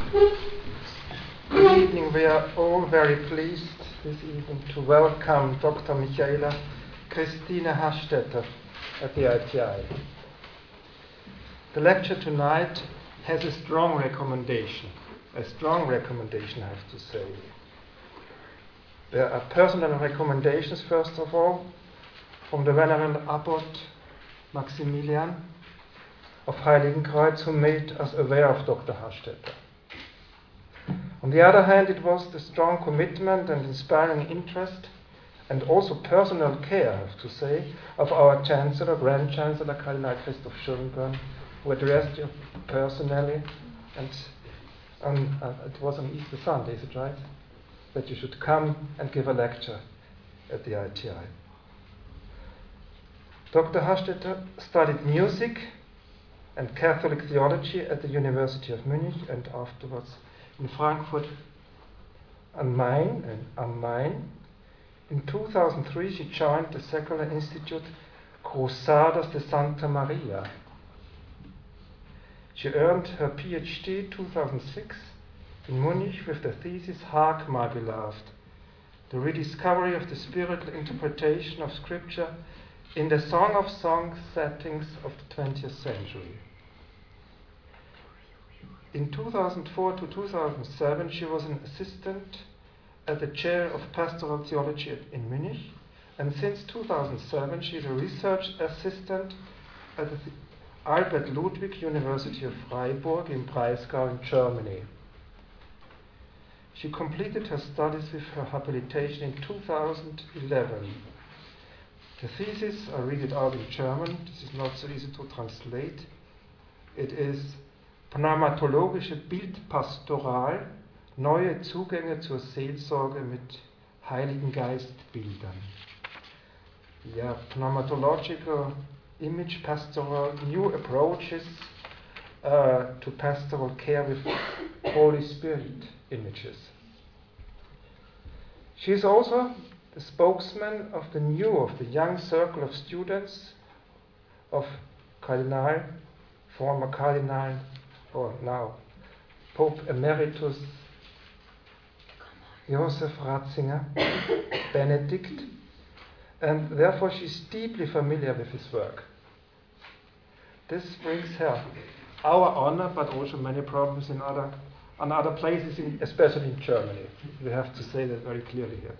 Good evening. We are all very pleased this evening to welcome Dr. Michaela Christine Hastetter at the ITI. The lecture tonight has a strong recommendation, I have to say. There are personal recommendations, first of all, from the Venerable Abbot Maximilian of Heiligenkreuz, who made us aware of Dr. Hastetter. On the other hand, it was the strong commitment and inspiring interest and also personal care, I have to say, of our Chancellor, Grand-Chancellor Cardinal Christoph Schönborn, who addressed you personally, and it was on Easter Sunday, is it right? That you should come and give a lecture at the ITI. Dr. Hastetter studied music and Catholic theology at the University of Munich and afterwards in Frankfurt am Main. In 2003, she joined the secular institute Cruzadas de Santa Maria. She earned her PhD 2006 in Munich with the thesis Hark, My Beloved, the rediscovery of the spiritual interpretation of Scripture in the Song of Songs settings of the 20th century. In 2004 to 2007, she was an assistant at the chair of pastoral theology in Munich, and since 2007, she is a research assistant at the Albert Ludwig University of Freiburg in Breisgau in Germany. She completed her studies with her habilitation in 2011. The thesis, I read it out in German, this is not so easy to translate. It is Pneumatologische Bildpastoral, neue Zugänge zur Seelsorge mit Heiligen Geist-Bildern. Yeah, pneumatological image pastoral, new approaches to pastoral care with Holy Spirit images. She is also the spokesman of the young circle of students of former Cardinal, or now Pope Emeritus Josef Ratzinger, Benedict, and therefore she is deeply familiar with his work. This brings her our honor, but also many problems in other places, especially in Germany. We have to say that very clearly here.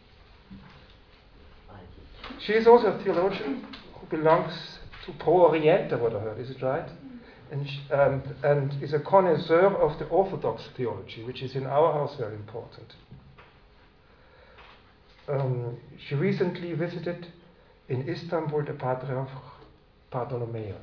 She is also a theologian who belongs to Pro Oriente, what I heard, is it right? And is a connoisseur of the Orthodox theology, which is in our house very important. She recently visited in Istanbul the Patriarch Bartholomeus.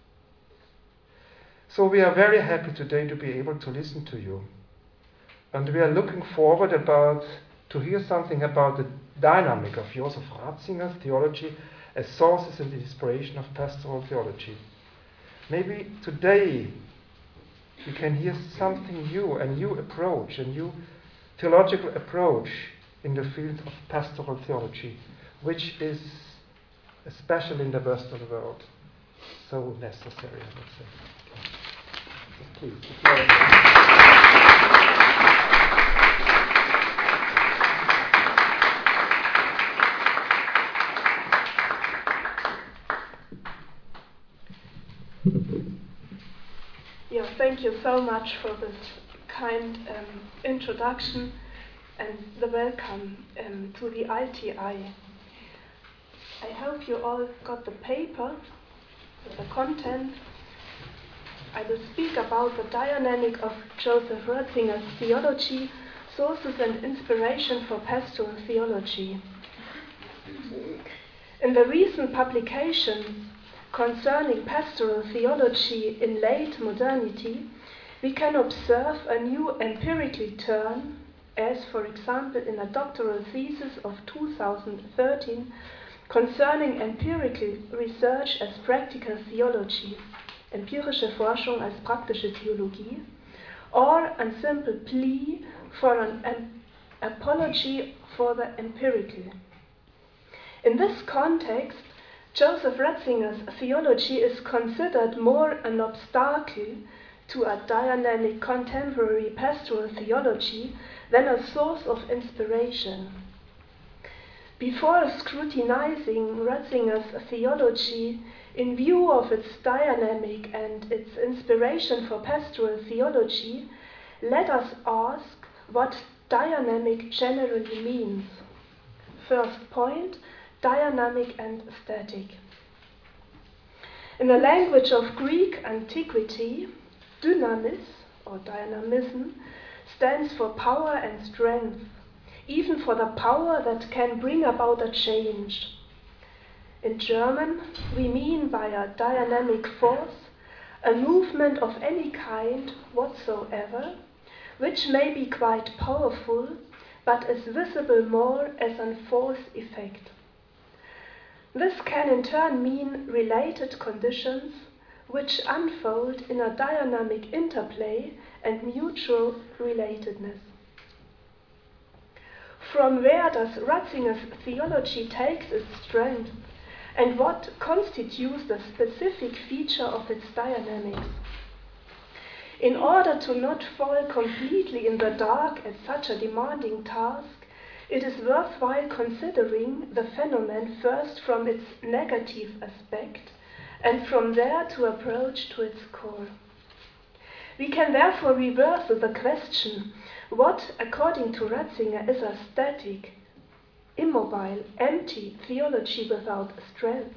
So we are very happy today to be able to listen to you. And we are looking forward to hear something about the dynamic of Josef Ratzinger's theology as sources and inspiration of pastoral theology. Maybe today we can hear something new, a new approach, a new theological approach in the field of pastoral theology, which is, especially in the Western world, so necessary, I would say. Please, the floor is Yeah, thank you so much for this kind introduction and the welcome to the ITI. I hope you all got the paper with the content. I will speak about the dynamic of Josef Ratzinger's theology, sources and inspiration for pastoral theology. In the recent publications concerning pastoral theology in late modernity, we can observe a new empirical turn, as for example in a doctoral thesis of 2013 concerning empirical research as practical theology, empirische Forschung als praktische Theologie, or a simple plea for an apology for the empirical. In this context, Josef Ratzinger's theology is considered more an obstacle to a dynamic contemporary pastoral theology than a source of inspiration. Before scrutinizing Ratzinger's theology in view of its dynamic and its inspiration for pastoral theology, let us ask what dynamic generally means. First point, dynamic and static. In the language of Greek antiquity, dynamis, or dynamism, stands for power and strength, even for the power that can bring about a change. In German, we mean by a dynamic force a movement of any kind whatsoever, which may be quite powerful, but is visible more as a force effect. This can in turn mean related conditions which unfold in a dynamic interplay and mutual relatedness. From where does Ratzinger's theology take its strength, and what constitutes the specific feature of its dynamics? In order to not fall completely in the dark at such a demanding task, it is worthwhile considering the phenomenon first from its negative aspect, and from there to approach to its core. We can therefore reverse the question, what, according to Ratzinger, is a static, immobile, empty theology without strength?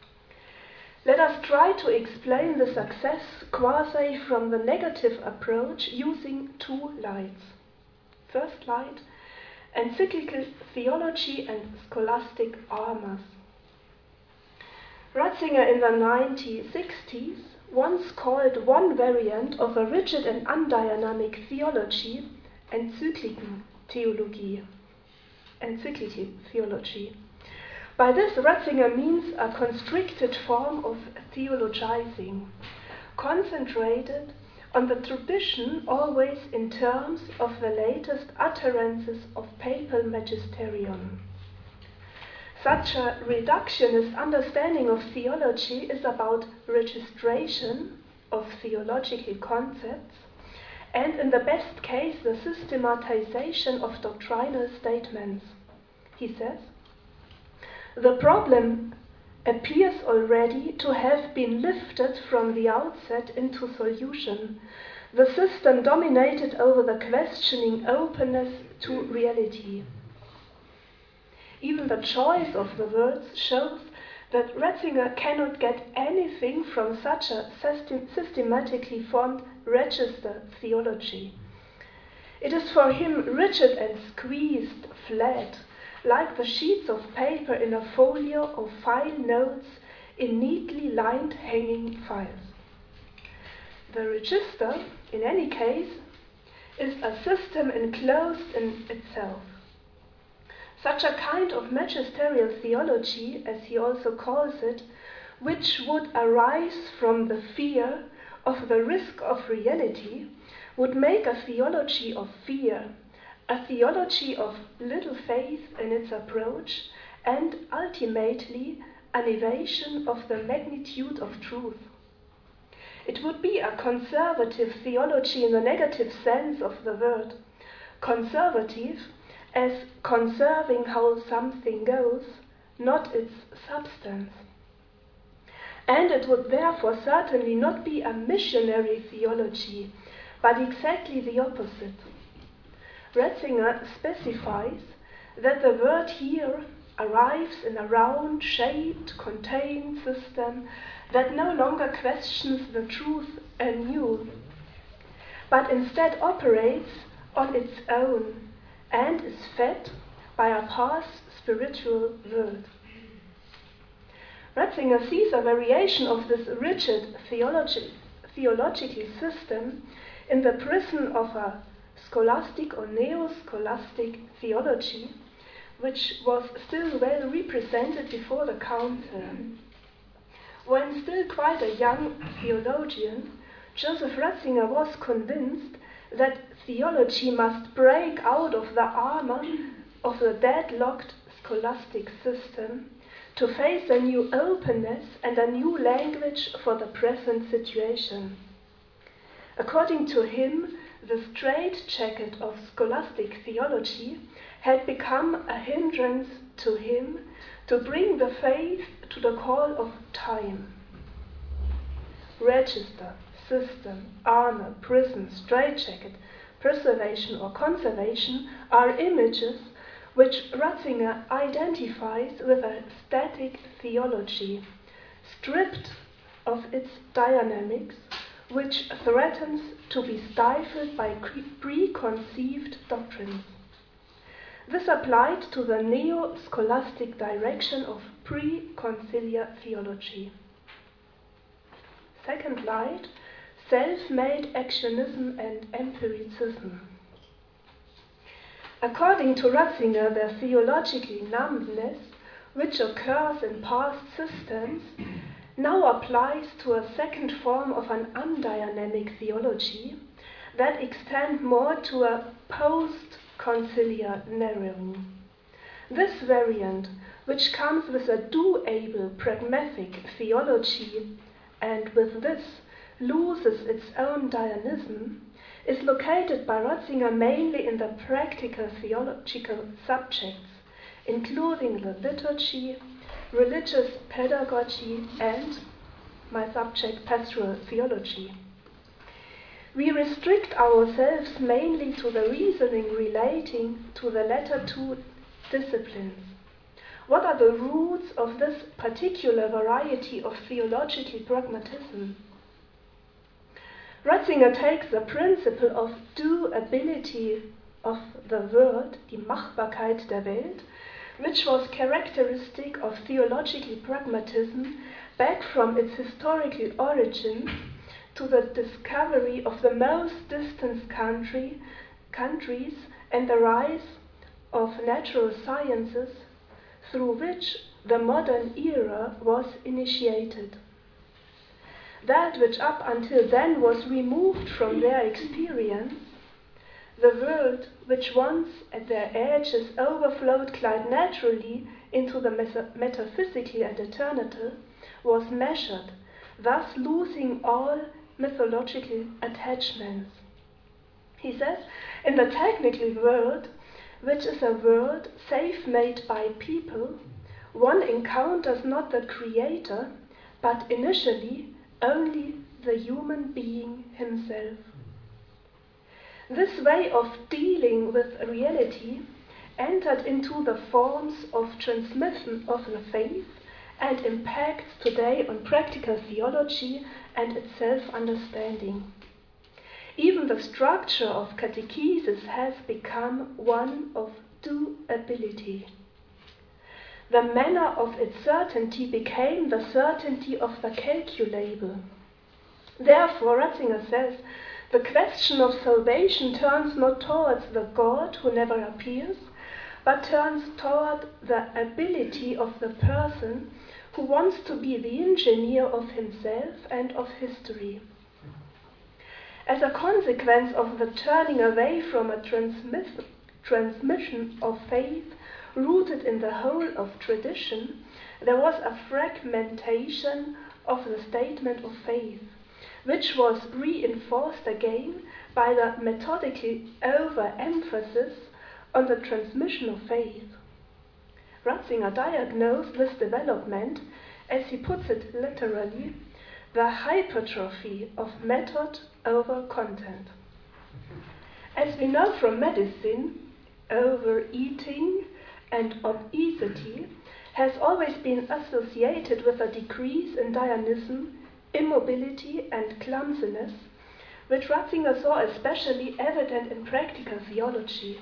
Let us try to explain the success quasi from the negative approach using two lights. First light, encyclical theology and scholastic armors. Ratzinger in the 1960s once called one variant of a rigid and undynamic theology Enzyklikentheologie. Encyclical theology. By this, Ratzinger means a constricted form of theologizing, concentrated on the tradition always in terms of the latest utterances of papal magisterium. Such a reductionist understanding of theology is about registration of theological concepts and, in the best case, the systematization of doctrinal statements. He says, the problem appears already to have been lifted from the outset into solution. The system dominated over the questioning openness to reality. Even the choice of the words shows that Ratzinger cannot get anything from such a systematically formed register theology. It is for him rigid and squeezed, flat, like the sheets of paper in a folio or file notes in neatly lined hanging files. The register, in any case, is a system enclosed in itself. Such a kind of magisterial theology, as he also calls it, which would arise from the fear of the risk of reality, would make a theology of fear, a theology of little faith in its approach, and ultimately an evasion of the magnitude of truth. It would be a conservative theology in the negative sense of the word, conservative as conserving how something goes, not its substance. And it would therefore certainly not be a missionary theology, but exactly the opposite. Ratzinger specifies that the word here arrives in a round-shaped, contained system that no longer questions the truth anew, but instead operates on its own and is fed by a past spiritual world. Ratzinger sees a variation of this rigid theological system in the prison of a scholastic or neo-scholastic theology, which was still well represented before the Council. When still quite a young theologian, Joseph Ratzinger was convinced that theology must break out of the armor of the deadlocked scholastic system to face a new openness and a new language for the present situation. According to him, the straitjacket of scholastic theology had become a hindrance to him to bring the faith to the call of time. Register, system, armor, prison, straitjacket, preservation or conservation are images which Ratzinger identifies with a static theology, stripped of its dynamics, which threatens to be stifled by preconceived doctrines. This applied to the neo-scholastic direction of pre-conciliar theology. Second light, self-made actionism and empiricism. According to Ratzinger, the theological numbness, which occurs in past systems, now applies to a second form of an undynamic theology that extends more to a post-conciliar narrowing. This variant, which comes with a doable pragmatic theology and with this loses its own dynamism, is located by Ratzinger mainly in the practical theological subjects, including the liturgy, religious pedagogy, and my subject, pastoral theology. We restrict ourselves mainly to the reasoning relating to the latter two disciplines. What are the roots of this particular variety of theological pragmatism? Ratzinger takes the principle of doability of the world, die Machbarkeit der Welt, which was characteristic of theological pragmatism, back from its historical origins to the discovery of the most distant countries and the rise of natural sciences through which the modern era was initiated. That which up until then was removed from their experience, the world which once at their edges overflowed quite naturally into the metaphysical and eternal, was measured, thus losing all mythological attachments. He says, in the technical world, which is a world safe-made by people, one encounters not the creator, but initially only the human being himself. This way of dealing with reality entered into the forms of transmission of the faith and impacts today on practical theology and its self-understanding. Even the structure of catechesis has become one of doability. The manner of its certainty became the certainty of the calculable. Therefore, Ratzinger says, the question of salvation turns not towards the God who never appears, but turns toward the ability of the person who wants to be the engineer of himself and of history. As a consequence of the turning away from a transmission of faith rooted in the whole of tradition, there was a fragmentation of the statement of faith, which was reinforced again by the methodical overemphasis on the transmission of faith. Ratzinger diagnosed this development, as he puts it literally, the hypertrophy of method over content. As we know from medicine, overeating and obesity has always been associated with a decrease in dynamism, immobility and clumsiness, which Ratzinger saw especially evident in practical theology.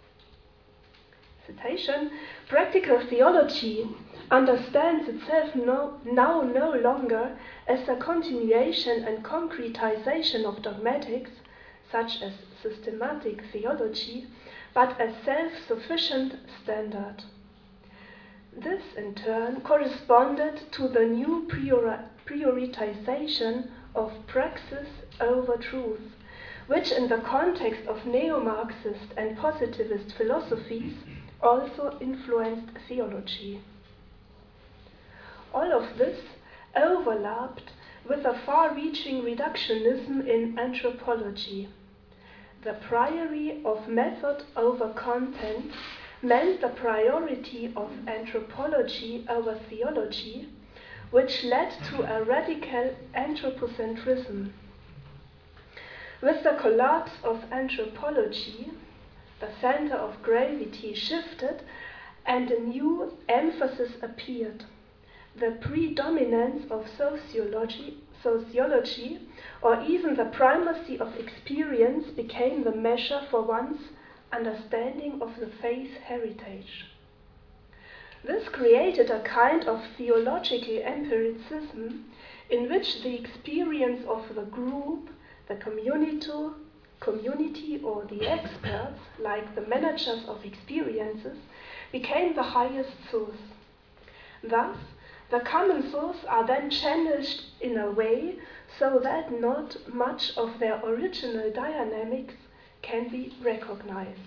Citation, practical theology understands itself now no longer as a continuation and concretization of dogmatics, such as systematic theology, but as self-sufficient standard. This, in turn, corresponded to the new prioritization of praxis over truth, which in the context of neo-Marxist and positivist philosophies also influenced theology. All of this overlapped with a far-reaching reductionism in anthropology. The priority of method over content meant the priority of anthropology over theology, which led to a radical anthropocentrism. With the collapse of anthropology, the center of gravity shifted and a new emphasis appeared. The predominance of sociology, or even the primacy of experience became the measure for one's understanding of the faith heritage. This created a kind of theological empiricism in which the experience of the group, the community or the experts, like the managers of experiences, became the highest source. Thus, the common source are then channeled in a way so that not much of their original dynamics can be recognized.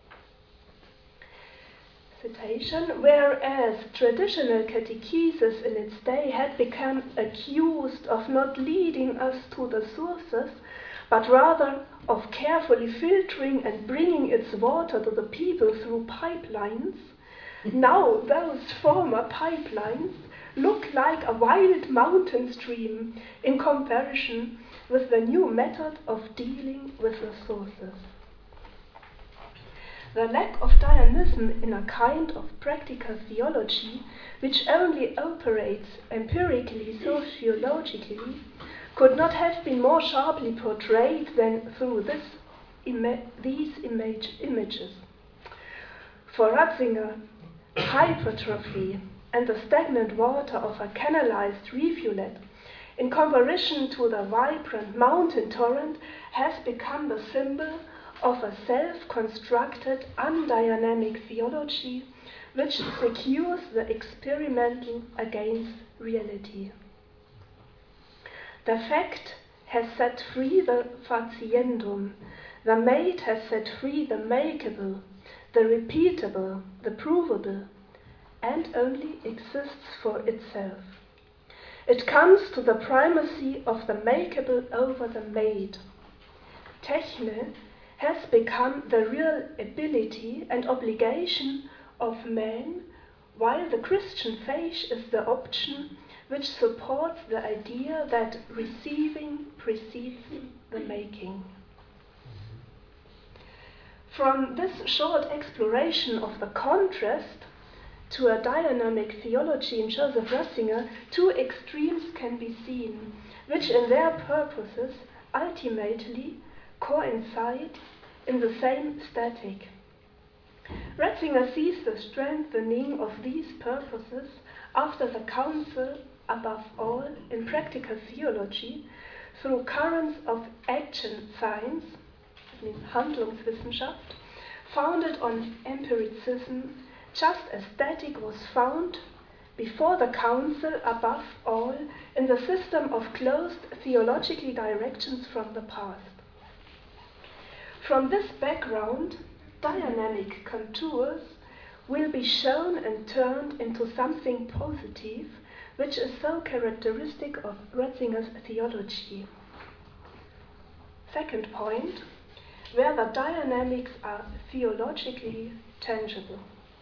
Citation, whereas traditional catechesis in its day had become accused of not leading us to the sources, but rather of carefully filtering and bringing its water to the people through pipelines, now those former pipelines look like a wild mountain stream in comparison with the new method of dealing with the sources. The lack of dynamism in a kind of practical theology, which only operates empirically, sociologically, could not have been more sharply portrayed than through these images. For Ratzinger, hypertrophy and the stagnant water of a canalized rivulet, in comparison to the vibrant mountain torrent, has become the symbol of a self-constructed, undynamic theology which secures the experimental against reality. The fact has set free the faciendum, the made has set free the makeable, the repeatable, the provable, and only exists for itself. It comes to the primacy of the makeable over the made. Techne has become the real ability and obligation of man, while the Christian faith is the option which supports the idea that receiving precedes the making. From this short exploration of the contrast to a dynamic theology in Joseph Ratzinger, two extremes can be seen, which in their purposes ultimately coincide in the same static. Ratzinger sees the strengthening of these purposes after the council, above all in practical theology, through currents of action science, that means Handlungswissenschaft, founded on empiricism, just as static was found before the council, above all in the system of closed theological directions from the past. From this background, dynamic contours will be shown and turned into something positive, which is so characteristic of Ratzinger's theology. Second point, where the dynamics are theologically tangible.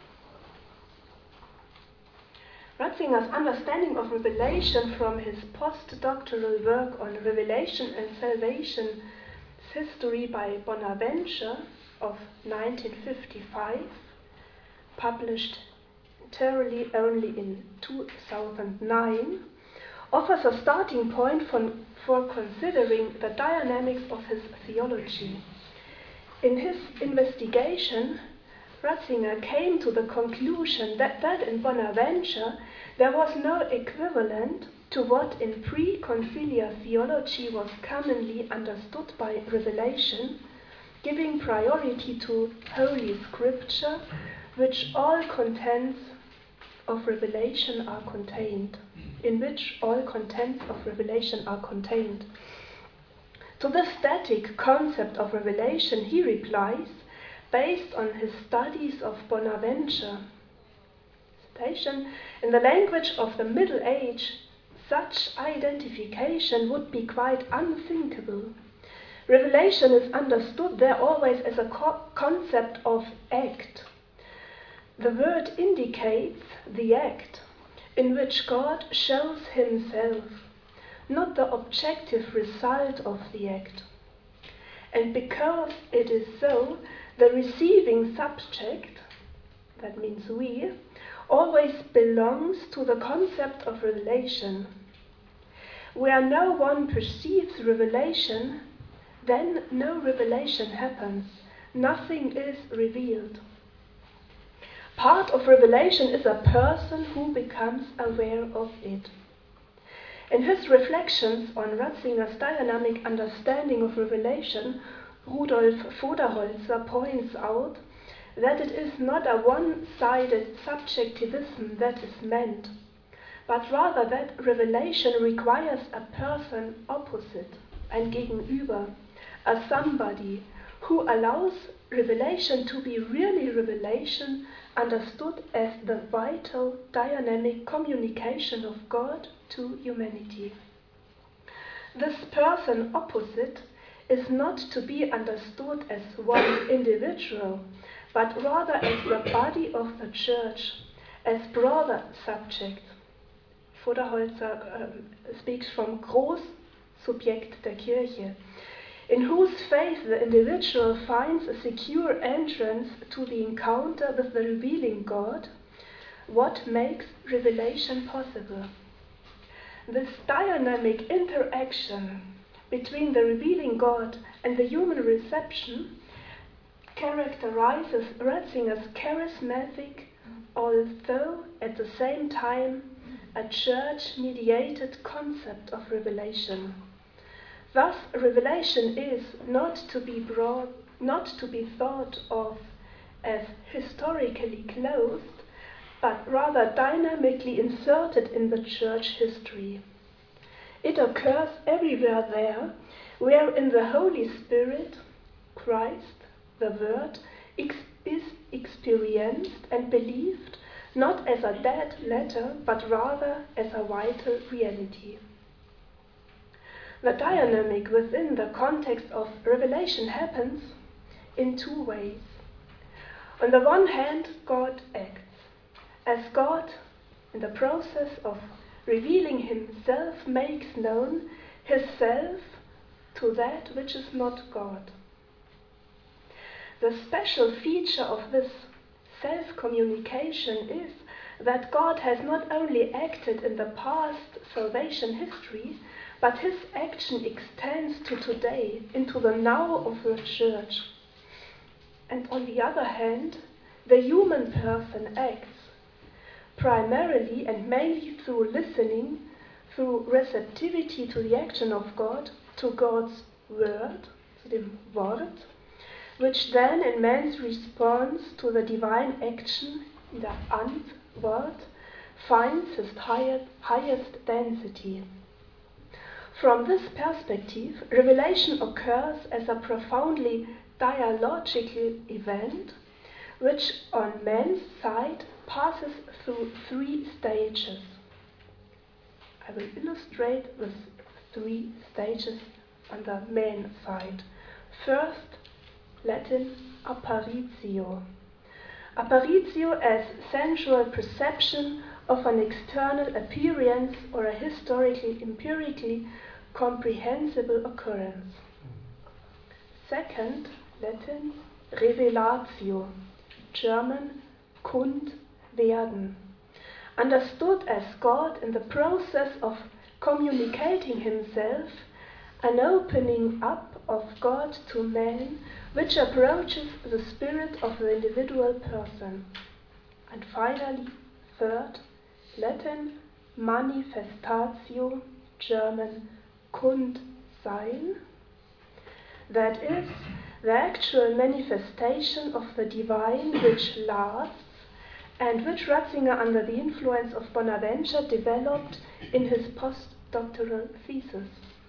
Ratzinger's understanding of revelation from his postdoctoral work on Revelation and Salvation's History by Bonaventure of 1955, published entirely only in 2009, offers a starting point for considering the dynamics of his theology. In his investigation, Ratzinger came to the conclusion that in Bonaventure there was no equivalent to what in pre-conciliar theology was commonly understood by revelation, giving priority to Holy Scripture, which all contents of revelation are contained, in which all contents of revelation are contained. To the static concept of revelation he replies, based on his studies of Bonaventure, citation, in the language of the Middle Age, such identification would be quite unthinkable. Revelation is understood there always as a concept of act. The word indicates the act in which God shows himself, not the objective result of the act. And because it is so, the receiving subject, that means we, always belongs to the concept of revelation. Where no one perceives revelation, then no revelation happens. Nothing is revealed. Part of revelation is a person who becomes aware of it. In his reflections on Ratzinger's dynamic understanding of revelation, Rudolf Voderholzer points out that it is not a one-sided subjectivism that is meant, but rather that revelation requires a person opposite, ein Gegenüber, a somebody who allows revelation to be really revelation, understood as the vital, dynamic communication of God to humanity. This person opposite is not to be understood as one individual, but rather as the body of the Church, as broader subjects. Voderholzer speaks from Großsubjekt der Kirche, in whose faith the individual finds a secure entrance to the encounter with the revealing God, what makes revelation possible. This dynamic interaction between the revealing God and the human reception characterizes Ratzinger's charismatic, although at the same time a church-mediated concept of revelation. Thus, revelation is not to be thought of as historically closed, but rather dynamically inserted in the church history. It occurs everywhere there, wherein the Holy Spirit, Christ, the Word, is experienced and believed not as a dead letter, but rather as a vital reality. The dynamic within the context of revelation happens in two ways. On the one hand, God acts. As God, in the process of revealing himself, makes known his self to that which is not God. The special feature of this self-communication is that God has not only acted in the past salvation history, but his action extends to today, into the now of the Church. And on the other hand, the human person acts, primarily and mainly through listening, through receptivity to the action of God, to God's word, zu dem Wort, which then in man's response to the divine action, in der Antwort, finds its highest density. From this perspective, revelation occurs as a profoundly dialogical event, which on man's side passes through three stages. I will illustrate the three stages on the man side. First, Latin apparitio. Apparitio as sensual perception of an external appearance or a historically, empirically comprehensible occurrence. Second, Latin revelatio, German kund werden, understood as God in the process of communicating himself, an opening up of God to man, which approaches the spirit of the individual person. And finally, third, Latin manifestatio, German Kundsein, that is, the actual manifestation of the divine which lasts, and which Ratzinger, under the influence of Bonaventure, developed in his postdoctoral thesis.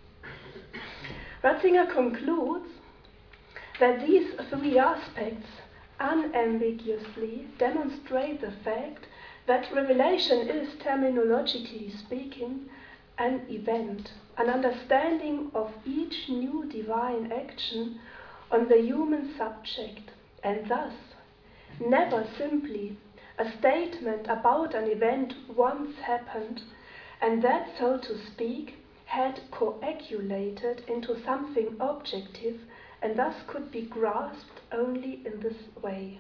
Ratzinger concludes that these three aspects unambiguously demonstrate the fact that revelation is, terminologically speaking, an event, an understanding of each new divine action on the human subject, and thus never simply a statement about an event once happened and that, so to speak, had coagulated into something objective and thus could be grasped only in this way.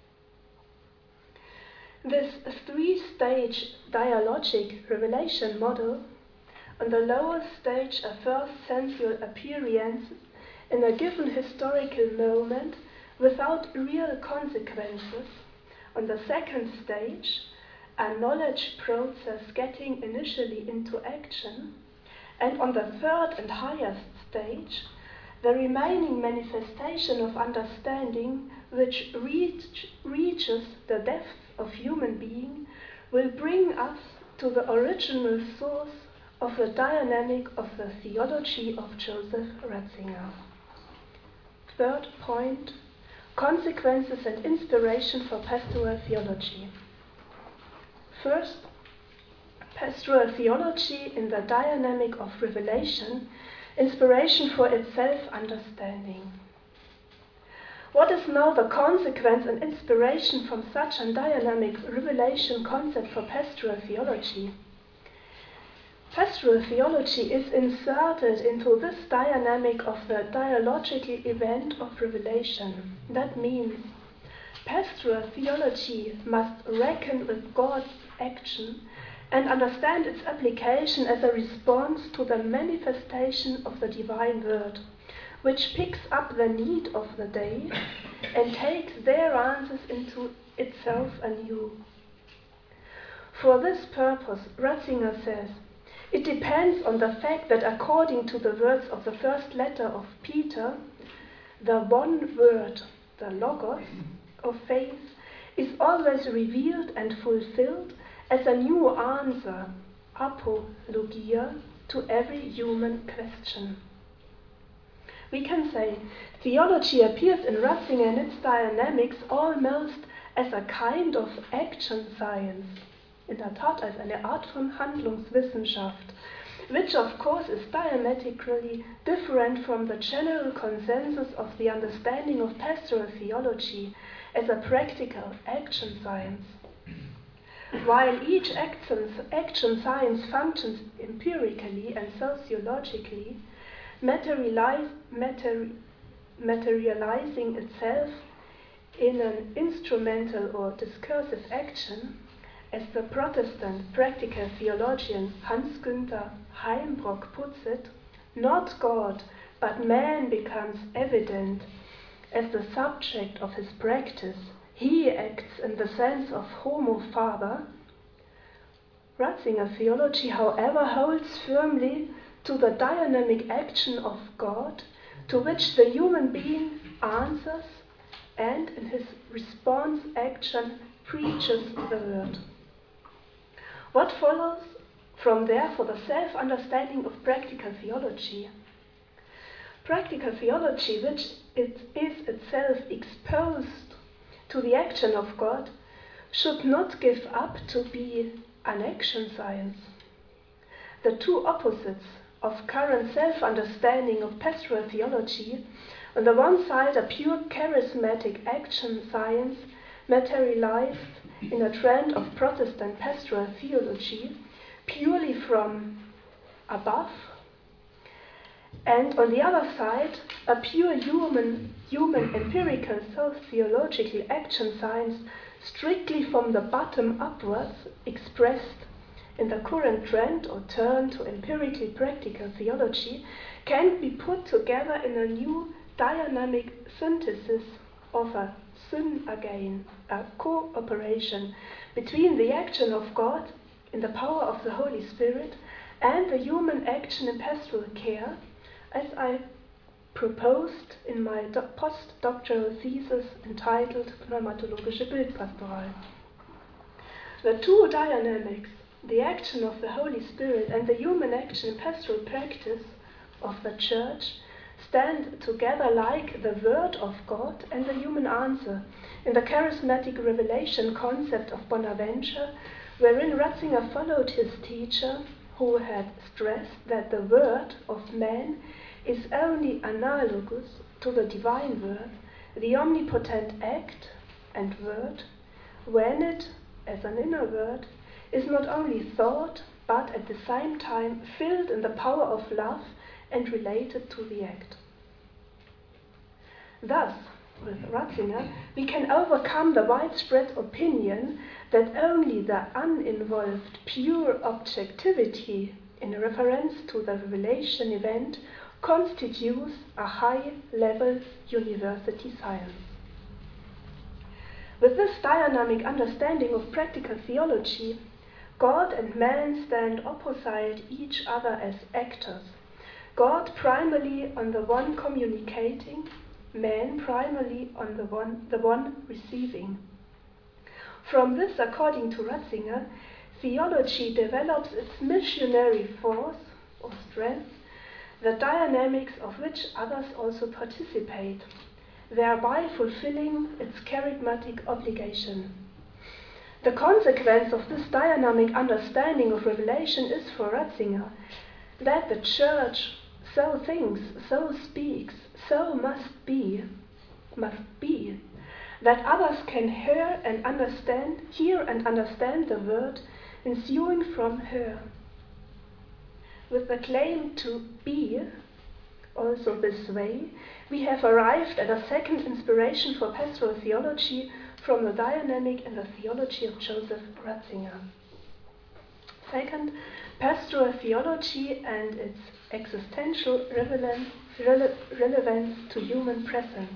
This three-stage dialogic revelation model, on the lower stage a first sensual appearance in a given historical moment without real consequences, on the second stage a knowledge process getting initially into action, and on the third and highest stage the remaining manifestation of understanding which reaches the depths of human being, will bring us to the original source of the dynamic of the theology of Joseph Ratzinger. Third point, consequences and inspiration for pastoral theology. First, pastoral theology in the dynamic of revelation, inspiration for its self-understanding. What is now the consequence and inspiration from such a dynamic revelation concept for pastoral theology? Pastoral theology is inserted into this dynamic of the dialogical event of revelation. That means pastoral theology must reckon with God's action and understand its application as a response to the manifestation of the divine word, which picks up the need of the day and takes their answers into itself anew. For this purpose, Ratzinger says, it depends on the fact that according to the words of the first letter of Peter, the one word, the logos, of faith is always revealed and fulfilled as a new answer, apologia, to every human question. We can say theology appears in Ratzinger and its dynamics almost as a kind of action science, in der Tat als eine Art von Handlungswissenschaft, which of course is diametrically different from the general consensus of the understanding of pastoral theology as a practical action science. While each action science functions empirically and sociologically, materializing itself in an instrumental or discursive action, as the Protestant practical theologian Hans-Günther Heimbrock puts it, not God, but man becomes evident as the subject of his practice. He acts in the sense of homo faber. Ratzinger theology, however, holds firmly to the dynamic action of God, to which the human being answers and in his response action preaches the word. What follows from there for the self-understanding of practical theology? Practical theology, which it is itself exposed to the action of God, should not give up to be an action science. The two opposites of current self-understanding of pastoral theology, on the one side a pure charismatic action science materialized in a trend of Protestant pastoral theology, purely from above, and on the other side a pure human empirical sociological action science, strictly from the bottom upwards, expressed in the current trend or turn to empirically practical theology, can be put together in a new dynamic synthesis of a synergy, a cooperation between the action of God in the power of the Holy Spirit and the human action in pastoral care, as I proposed in my postdoctoral thesis entitled Pneumatologische Bildpastoral. The two dynamics, the action of the Holy Spirit and the human action in pastoral practice of the Church, stand together like the Word of God and the human answer in the charismatic revelation concept of Bonaventure, wherein Ratzinger followed his teacher, who had stressed that the word of man is only analogous to the divine word, the omnipotent act and word, when it, as an inner word, is not only thought, but at the same time filled in the power of love and related to the act. Thus, with Ratzinger, we can overcome the widespread opinion that only the uninvolved pure objectivity in reference to the revelation event constitutes a high-level university science. With this dynamic understanding of practical theology, God and man stand opposite each other as actors, God primarily on the one communicating, man primarily on the one receiving. From this, according to Ratzinger, theology develops its missionary force or strength, the dynamics of which others also participate, thereby fulfilling its charismatic obligation. The consequence of this dynamic understanding of revelation is for Ratzinger that the Church so thinks, so speaks, so must be, that others can hear and understand the word ensuing from her. With the claim to be also this way, we have arrived at a second inspiration for pastoral theology from the dynamic in the theology of Joseph Ratzinger. Second, pastoral theology and its existential relevance to human present.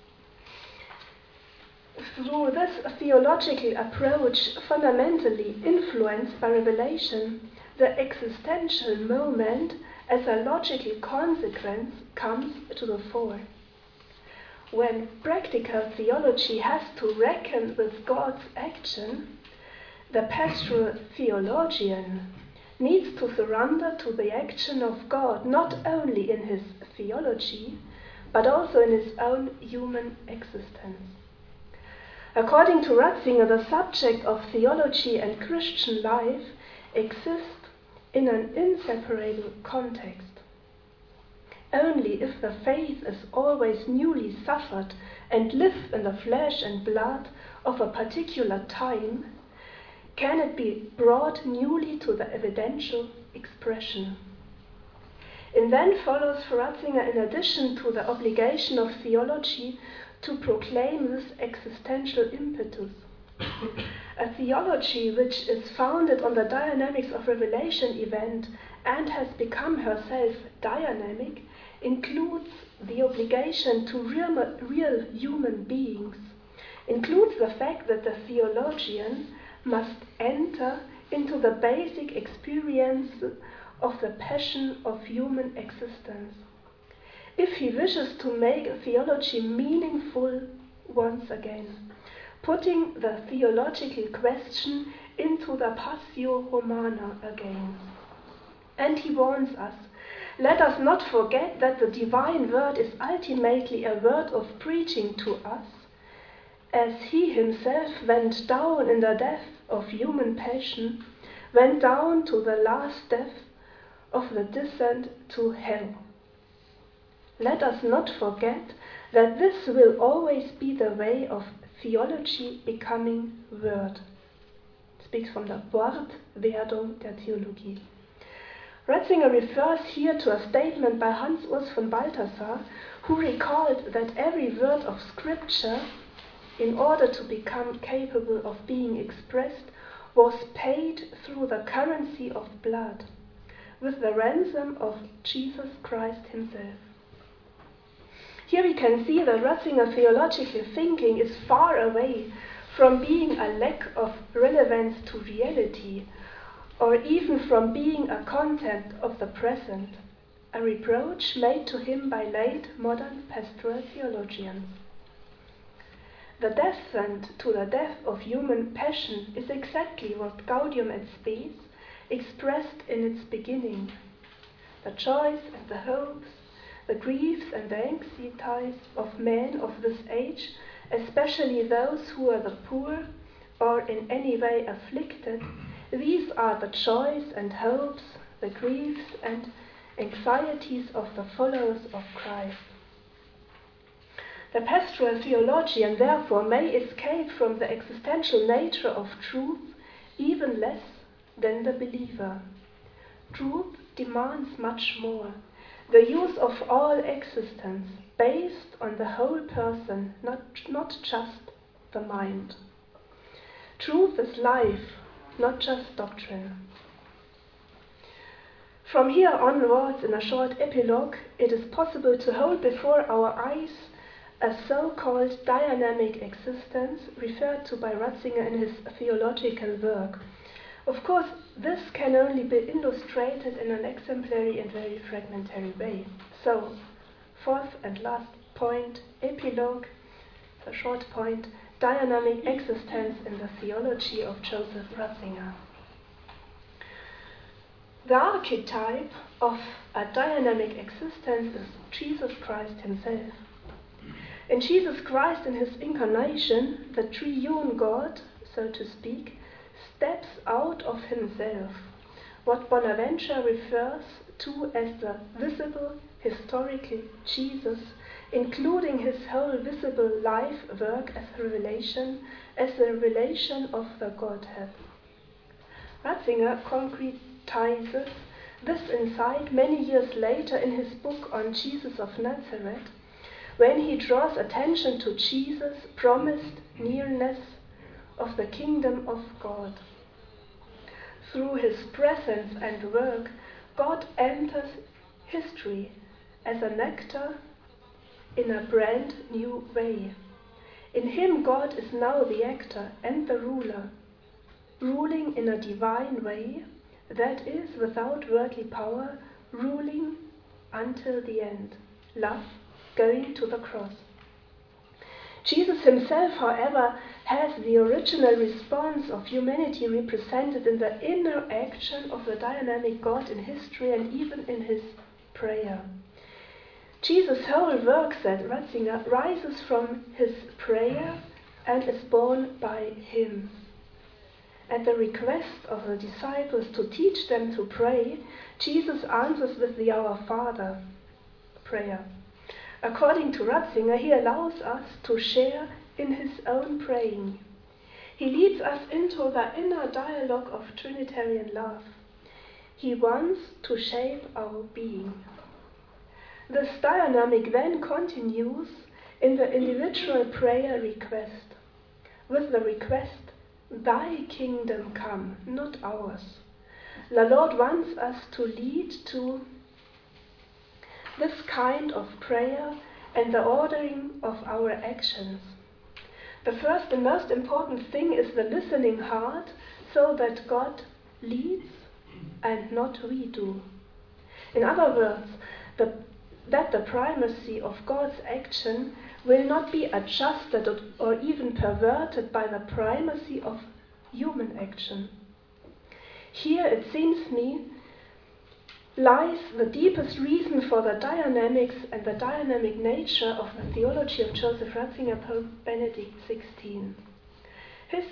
Through this theological approach, fundamentally influenced by revelation, the existential moment as a logical consequence comes to the fore. When practical theology has to reckon with God's action, the pastoral theologian needs to surrender to the action of God not only in his theology, but also in his own human existence. According to Ratzinger, the subject of theology and Christian life exists in an inseparable context. Only if the faith is always newly suffered and lived in the flesh and blood of a particular time, can it be brought newly to the evidential expression. And then follows for Ratzinger, in addition to the obligation of theology, to proclaim this existential impetus. A theology which is founded on the dynamics of revelation event and has become herself dynamic includes the obligation to real human beings, includes the fact that the theologian must enter into the basic experience of the passion of human existence. If he wishes to make theology meaningful once again, putting the theological question into the Passio Romana again. And he warns us, let us not forget that the divine word is ultimately a word of preaching to us, as he himself went down in the depth of human passion, went down to the last depth of the descent to hell. Let us not forget that this will always be the way of theology becoming word. It speaks from the Wortwerdung der Theologie. Ratzinger refers here to a statement by Hans Urs von Balthasar, who recalled that every word of Scripture, in order to become capable of being expressed, was paid through the currency of blood, with the ransom of Jesus Christ himself. Here we can see that Ratzinger theological thinking is far away from being a lack of relevance to reality, or even from being a contempt of the present, a reproach made to him by late modern pastoral theologians. The descent to the depth of human passion is exactly what Gaudium et Spes expressed in its beginning. The joys and the hopes, the griefs and the anxieties of men of this age, especially those who are the poor or in any way afflicted, these are the joys and hopes, the griefs and anxieties of the followers of Christ. The pastoral theologian therefore may escape from the existential nature of truth even less than the believer. Truth demands much more, the use of all existence, based on the whole person, not just the mind. Truth is life, not just doctrine. From here onwards, in a short epilogue, it is possible to hold before our eyes a so-called dynamic existence referred to by Ratzinger in his theological work. Of course, this can only be illustrated in an exemplary and very fragmentary way. So, fourth and last point, epilogue, the short point, dynamic existence in the theology of Joseph Ratzinger. The archetype of a dynamic existence is Jesus Christ himself. In Jesus Christ, in his incarnation, the triune God, so to speak, steps out of himself, what Bonaventure refers to as the visible, historical Jesus, including his whole visible life work as the revelation of the Godhead. Ratzinger concretizes this insight many years later in his book on Jesus of Nazareth, when he draws attention to Jesus' promised nearness of the kingdom of God. Through his presence and work, God enters history as an actor in a brand new way. In him, God is now the actor and the ruler, ruling in a divine way, that is, without worldly power, ruling until the end, love going to the cross. Jesus himself, however, has the original response of humanity represented in the inner action of the dynamic God in history and even in his prayer. Jesus' whole work, said Ratzinger, rises from his prayer and is born by him. At the request of the disciples to teach them to pray, Jesus answers with the Our Father prayer. According to Ratzinger, he allows us to share in his own praying. He leads us into the inner dialogue of Trinitarian love. He wants to shape our being. This dynamic then continues in the individual prayer request, with the request, Thy kingdom come, not ours. The Lord wants us to lead to this kind of prayer and the ordering of our actions. The first and most important thing is the listening heart, so that God leads and not we do. In other words, that the primacy of God's action will not be adjusted or even perverted by the primacy of human action. Here, it seems me, lies the deepest reason for the dynamics and the dynamic nature of the theology of Joseph Ratzinger, Pope Benedict XVI. His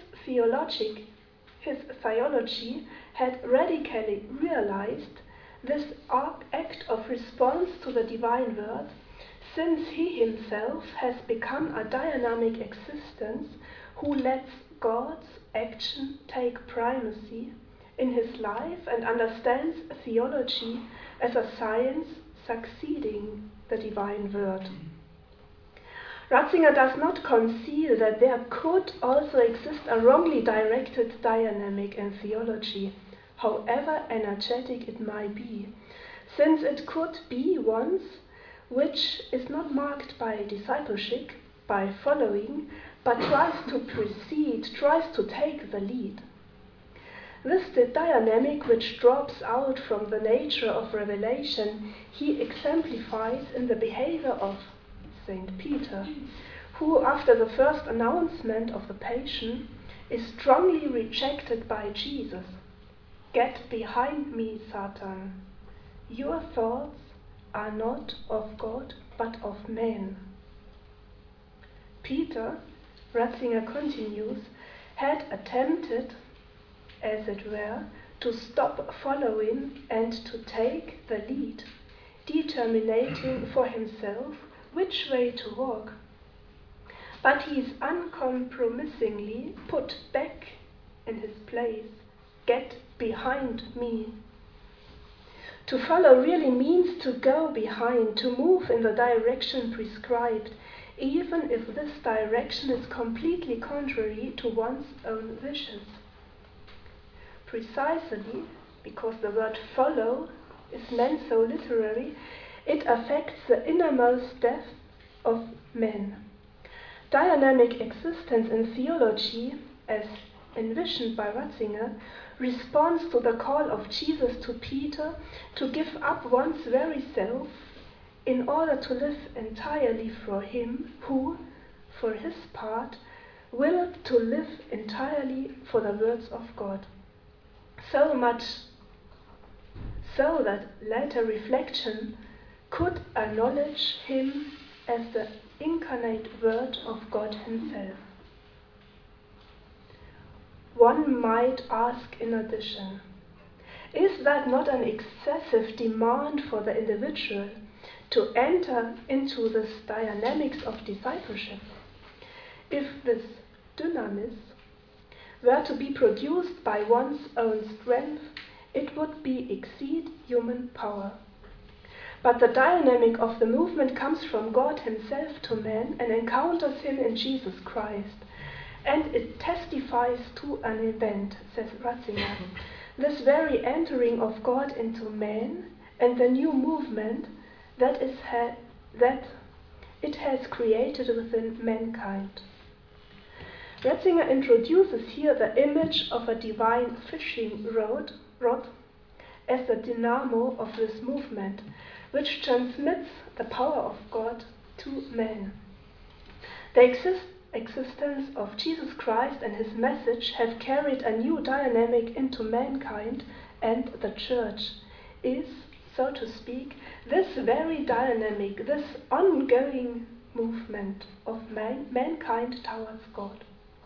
theology had radically realized this act of response to the divine word, since he himself has become a dynamic existence who lets God's action take primacy in his life and understands theology as a science succeeding the divine word. Ratzinger does not conceal that there could also exist a wrongly directed dynamic in theology, however energetic it might be, since it could be one which is not marked by discipleship, by following, but tries to precede, tries to take the lead. This dynamic which drops out from the nature of revelation he exemplifies in the behavior of St. Peter, who, after the first announcement of the Passion, is strongly rejected by Jesus. Get behind me, Satan. Your thoughts are not of God, but of men. Peter, Ratzinger continues, had attempted, as it were, to stop following and to take the lead, determining for himself which way to walk. But he is uncompromisingly put back in his place. Get behind me. To follow really means to go behind, to move in the direction prescribed, even if this direction is completely contrary to one's own wishes. Precisely because the word follow is meant so literally, it affects the innermost depth of men. Dynamic existence in theology, as envisioned by Ratzinger, responds to the call of Jesus to Peter to give up one's very self in order to live entirely for him who, for his part, willed to live entirely for the words of God. So much so that later reflection could acknowledge him as the incarnate Word of God himself. One might ask in addition, is that not an excessive demand for the individual to enter into this dynamics of discipleship? If this dynamis were to be produced by one's own strength, it would be exceed human power. But the dynamic of the movement comes from God himself to man and encounters him in Jesus Christ. And it testifies to an event, says Ratzinger, this very entering of God into man and the new movement that it has created within mankind. Ratzinger introduces here the image of a divine fishing rod as the dynamo of this movement, which transmits the power of God to man. The existence of Jesus Christ and his message have carried a new dynamic into mankind, and the Church is, so to speak, this very dynamic, this ongoing movement of mankind towards God.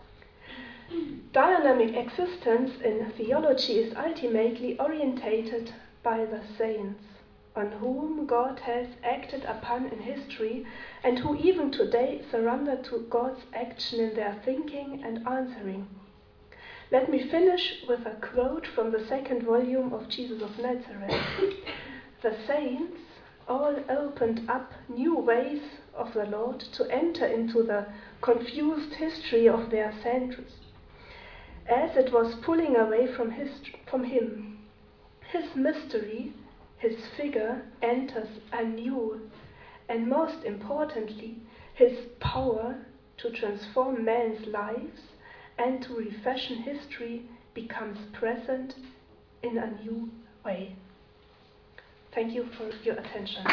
Dynamic existence in theology is ultimately orientated by the saints, on whom God has acted upon in history and who even today surrender to God's action in their thinking and answering. Let me finish with a quote from the second volume of Jesus of Nazareth. The saints all opened up new ways of the Lord to enter into the confused history of their centuries, as it was pulling away from him. His mystery, his figure enters anew, and most importantly, his power to transform men's lives and to refashion history becomes present in a new way. Thank you for your attention.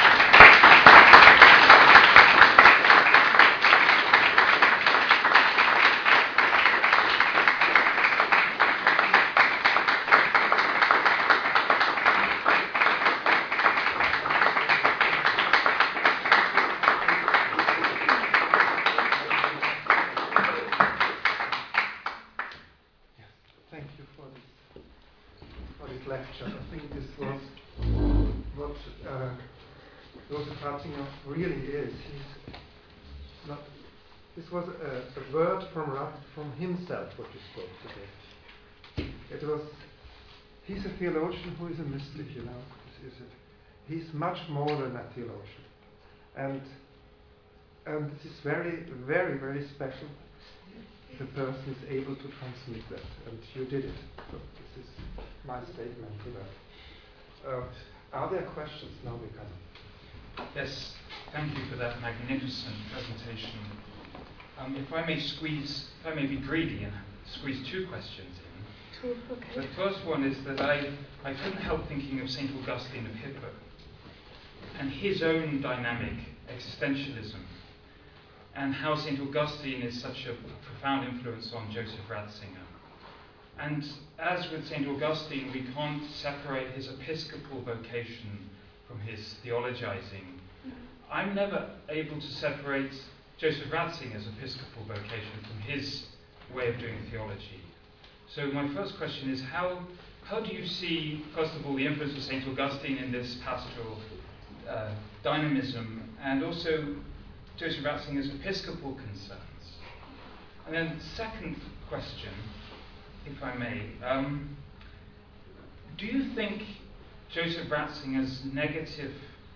Lecture. I think this was what Joseph Ratzinger really is. This was a word from himself, what he spoke today. He's a theologian who is a mystic, you know. He's much more than a theologian. And this is very, very, very special. The person is able to transmit that, and you did it. So this is my statement to that. Are there questions? Now we can. Yes, thank you for that magnificent presentation. If I may be greedy and squeeze two questions in. Okay. The first one is that I couldn't help thinking of St. Augustine of Hippo and his own dynamic existentialism, and how St. Augustine is such a profound influence on Joseph Ratzinger. And as with St. Augustine, we can't separate his episcopal vocation from his theologizing. I'm never able to separate Joseph Ratzinger's episcopal vocation from his way of doing theology. So my first question is, how how do you see, first of all, the influence of St. Augustine in this pastoral dynamism, and also Joseph Ratzinger's episcopal concerns? And then second question, if I may, do you think Joseph Ratzinger's negative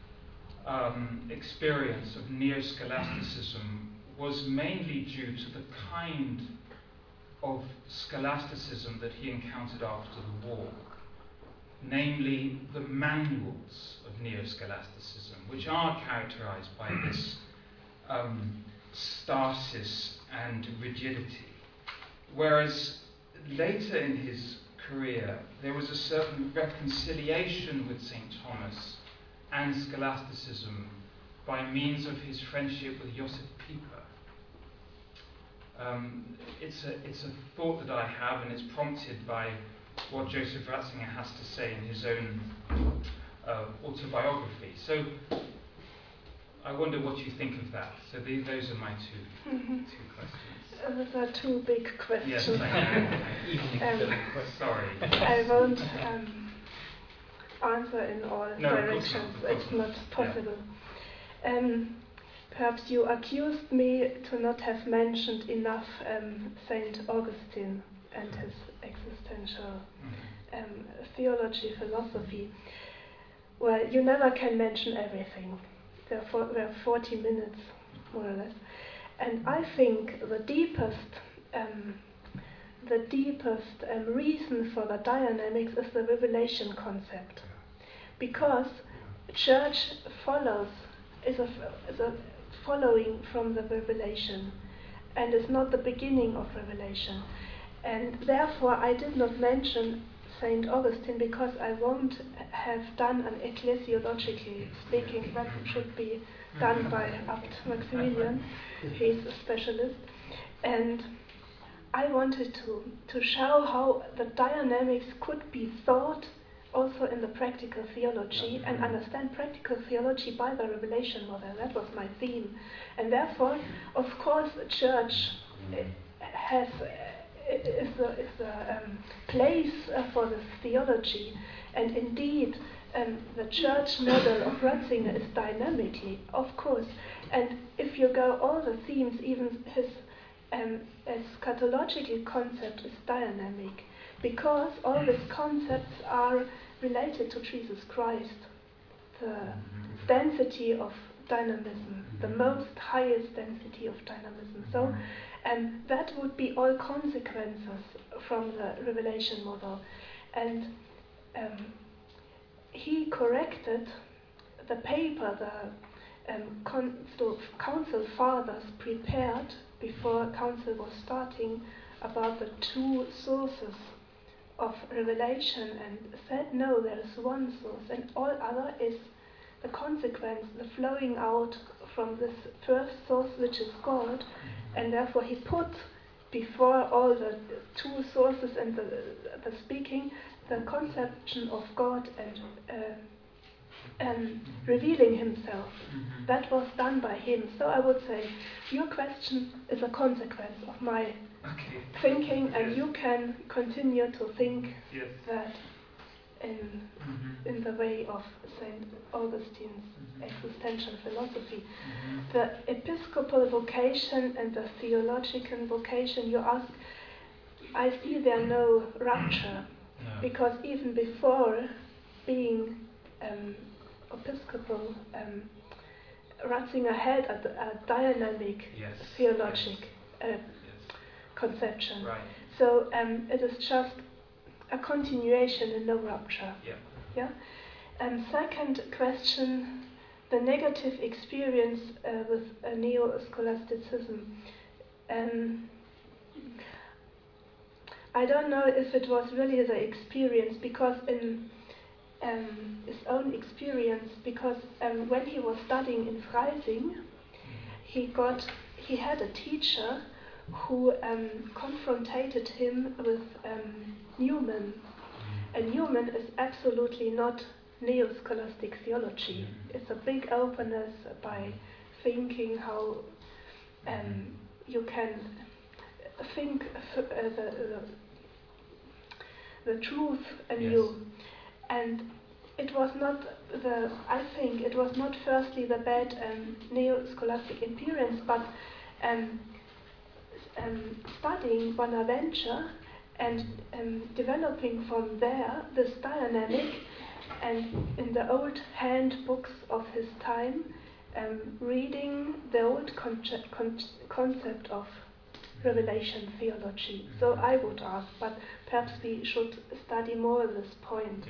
experience of neo-scholasticism was mainly due to the kind of scholasticism that he encountered after the war, namely the manuals of neo-scholasticism, which are characterized by this stasis and rigidity, whereas later in his career there was a certain reconciliation with St. Thomas and scholasticism by means of his friendship with Josef Pieper. It's a thought that I have, and it's prompted by what Joseph Ratzinger has to say in his own autobiography. So I wonder what you think of that. So those are my two questions. Those are two big questions. Yes, I know. Sorry. I won't answer in all directions. It's not possible. Yeah. Perhaps you accused me to not have mentioned enough St. Augustine and his existential theology, philosophy. Well, you never can mention everything. There are 40 minutes, more or less. And I think the deepest reason for the dynamics is the revelation concept. Because church is a following from the revelation, and is not the beginning of revelation. And therefore I did not mention St. Augustine, because I won't have done an ecclesiologically speaking. That should be done by Abt Maximilian. He's a specialist. And I wanted to show how the dynamics could be thought also in the practical theology, and understand practical theology by the revelation model. That was my theme. And therefore, of course, the church is a place for this theology. And indeed, the church model of Ratzinger is dynamically, of course. And if you go all the themes, even his eschatological concept is dynamic, because all these concepts are related to Jesus Christ, the density of dynamism, the most highest density of dynamism. So, that would be all consequences from the revelation model. And he corrected the paper the council fathers prepared before council was starting about the two sources of revelation, and said no, there is one source, and all other is the consequence, the flowing out from this first source, which is God. And therefore he put before all the two sources and the speaking, the conception of God and revealing himself. That was done by him. So I would say your question is a consequence of my thinking, and you can continue to think that in the way of St. Augustine's existential philosophy. The episcopal vocation and the theological vocation, you ask, I see there no rupture, because even before being episcopal, Ratzinger had a dynamic theologic conception. Right. So it is just a continuation and no rupture. Yeah. Second question, the negative experience with neo-scholasticism. I don't know if it was really the experience, because in his own experience, because when he was studying in Freising, he had a teacher who confronted him with Newman. And Newman is absolutely not neo-scholastic theology. It's a big openness by thinking how you can think the truth anew. And it was not I think it was not firstly the bad neo-scholastic appearance, but studying Bonaventure and developing from there this dynamic, and in the old handbooks of his time, reading the old concept of revelation theology. So I would ask, but perhaps we should study more this point.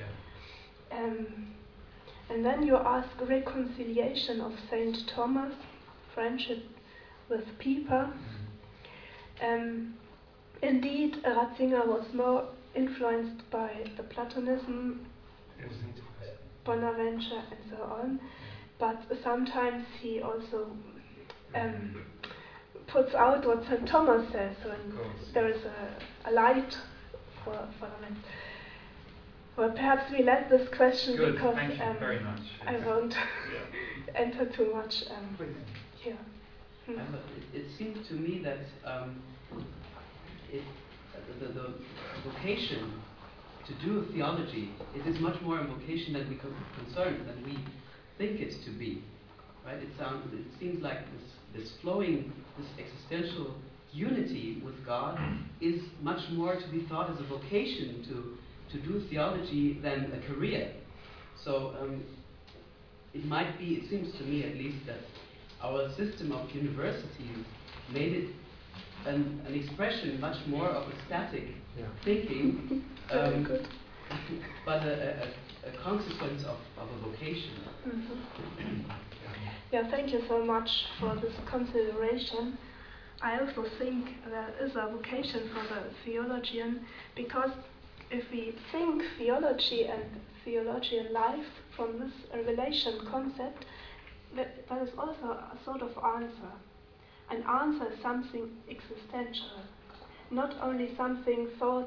And then you ask reconciliation of Saint Thomas, friendship with Pieper. Indeed, Ratzinger was more influenced by the Platonism, Bonaventure, and so on. But sometimes he also puts out what St. Thomas says when there is a light for them. Well, perhaps we let this question Good. because Thank you very much. I won't enter too much here. It seems to me that the vocation to do theology, it is much more a vocation that we concerned than we think it to be, right? It seems like this flowing, this existential unity with God is much more to be thought as a vocation to do theology than a career. So it seems to me at least, that our system of universities made it an expression much more of a static thinking, but a consequence of a vocation. Thank you so much for this consideration. I also think there is a vocation for the theologian, because if we think theology and theologian life from this revelation concept, that is also a sort of answer. An answer is something existential, not only something thought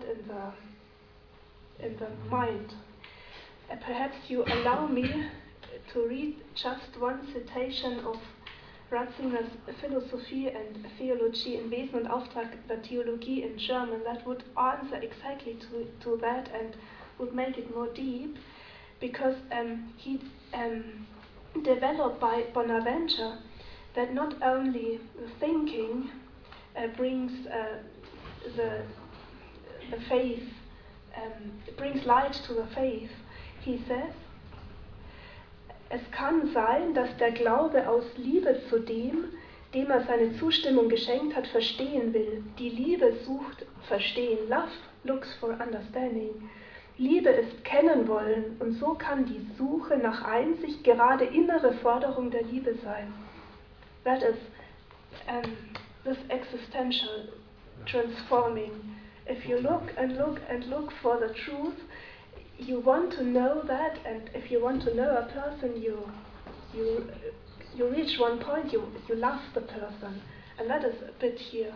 in the mind. Perhaps you allow me to read just one citation of Ratzinger's Philosophie and Theologie in Wesen und Auftrag der Theologie in German that would answer exactly to that and would make it more deep, because he developed by Bonaventure that not only the thinking brings the faith, brings light to the faith. He says, es kann sein, dass der Glaube aus Liebe zu dem seine Zustimmung geschenkt hat, verstehen will. Die Liebe sucht Verstehen. Love looks for understanding. Liebe ist kennen wollen, und so kann die Suche nach Einsicht gerade innere Forderung der Liebe sein. That is this existential transforming. If you look and look and look for the truth, you want to know that, and if you want to know a person, you reach one point, you love the person, and that is a bit here.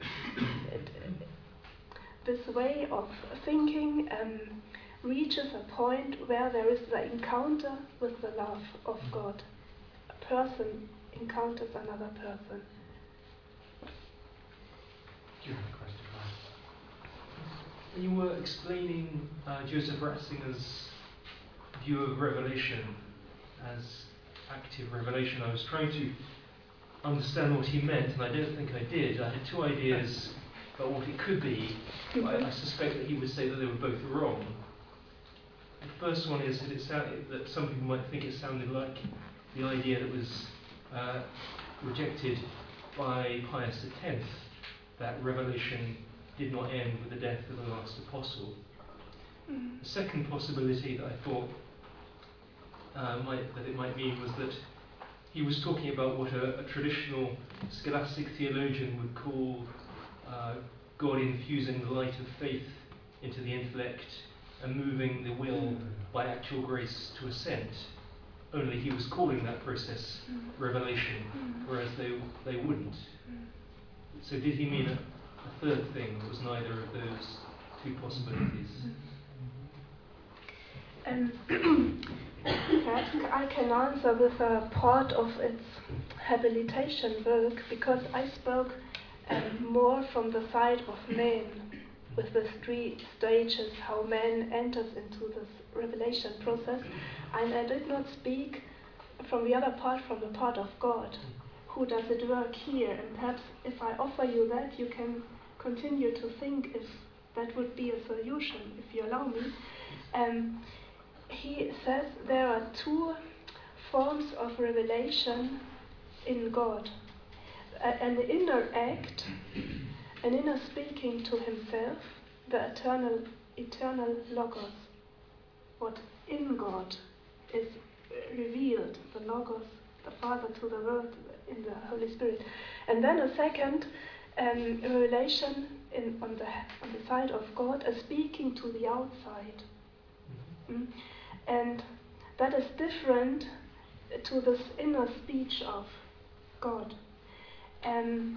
This way of thinking reaches a point where there is the encounter with the love of God. A person encounters another person. Do you have a question? You were explaining Joseph Ratzinger's view of revelation as active revelation. I was trying to understand what he meant, and I don't think I did. I had two ideas about what it could be. I suspect that he would say that they were both wrong. The first one is that some people might think it sounded like the idea that was rejected by Pius X, that revelation did not end with the death of the last apostle. The second possibility that I thought that it might mean was that he was talking about what a traditional scholastic theologian would call God infusing the light of faith into the intellect and moving the will by actual grace to assent. Only he was calling that process revelation, whereas they wouldn't. So did he mean a third thing that was neither of those two possibilities? Perhaps I can answer with a part of its habilitation work, because I spoke more from the side of men. with the 3 stages, how man enters into this revelation process. And I did not speak from the other part, from the part of God. Who does it work here? And perhaps if I offer you that, you can continue to think if that would be a solution, if you allow me. He says there are 2 forms of revelation in God. An inner act, an inner speaking to himself, the eternal Logos. What in God is revealed, the Logos, the Father to the Word in the Holy Spirit. And then a second revelation on the side of God, a speaking to the outside. And that is different to this inner speech of God. And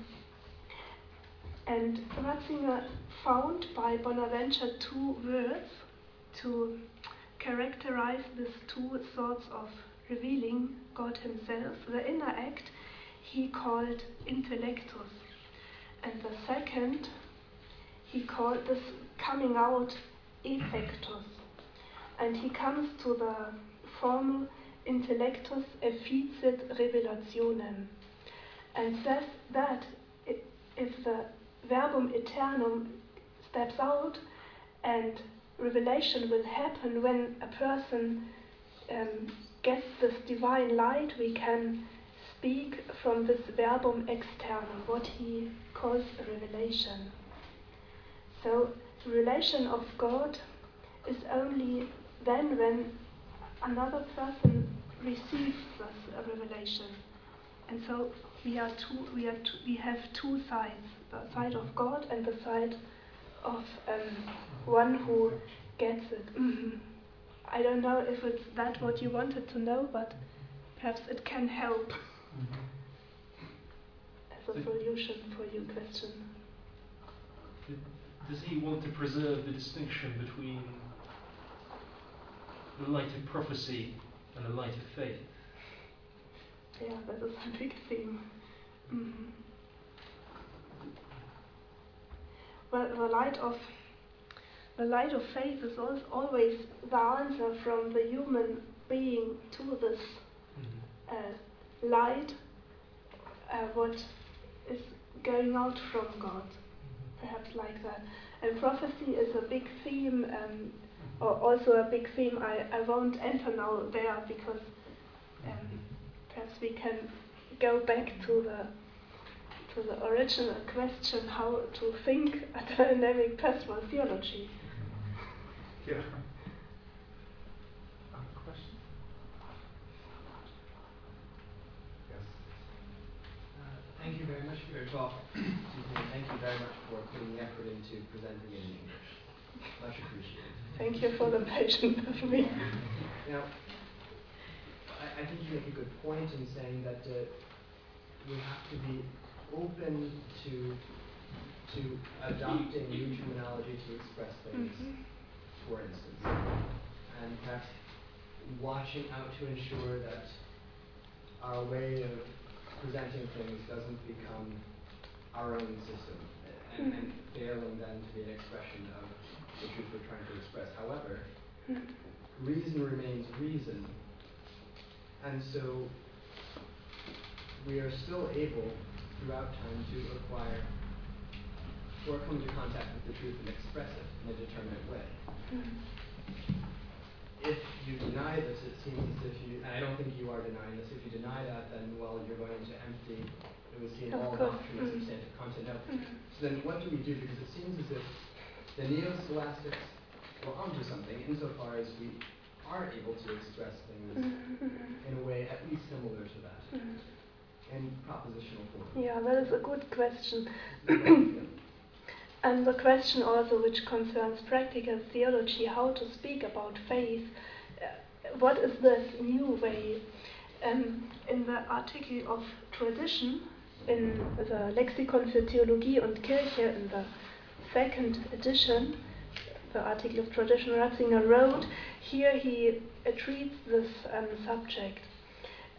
Ratzinger found by Bonaventure 2 words to characterize these 2 sorts of revealing God himself. The inner act he called intellectus, and the second he called this coming out effectus. And he comes to the formula intellectus efficit revelationem, and says that if the verbum aeternum steps out, and revelation will happen when a person gets this divine light, we can speak from this verbum externum, what he calls a revelation. So the relation of God is only then when another person receives this revelation. And so we have 2 sides, the side of God and the side of one who gets it. I don't know if it's that what you wanted to know, but perhaps it can help as a solution for your question. Does he want to preserve the distinction between the light of prophecy and the light of faith? Yeah, that is a big theme. Well, the light of faith is always the answer from the human being to this light, what is going out from God, perhaps like that. And prophecy is a big theme, or also a big theme. I won't enter now there because perhaps we can go back to the original question, how to think a dynamic pastoral theology. Yeah. Question? Yes. Thank you very much for your talk. Thank you very much for putting the effort into presenting it in English. Much appreciated. Thank you for the patience with me. Now, I think you make a good point in saying that we have to be open to adopting new terminology to express things, for instance, and perhaps watching out to ensure that our way of presenting things doesn't become our own system and failing then to be an expression of the truth we're trying to express. However, reason remains reason, and so we are still able throughout time to acquire or come into contact with the truth and express it in a determinate way. If you deny this, it seems as if you, and I don't think you are denying this, if you deny that, then, well, you're going to empty, it would seem, all doctrine of substantive content out. So then what do we do? Because it seems as if the neo-scholastics were onto something insofar as we are able to express things in a way at least similar to that, in propositional form. Yeah, that is a good question. And the question also which concerns practical theology, how to speak about faith, what is this new way? In the article of tradition, in the Lexikon für Theologie und Kirche, in the 2nd edition, the article of tradition Ratzinger wrote, here he treats this subject.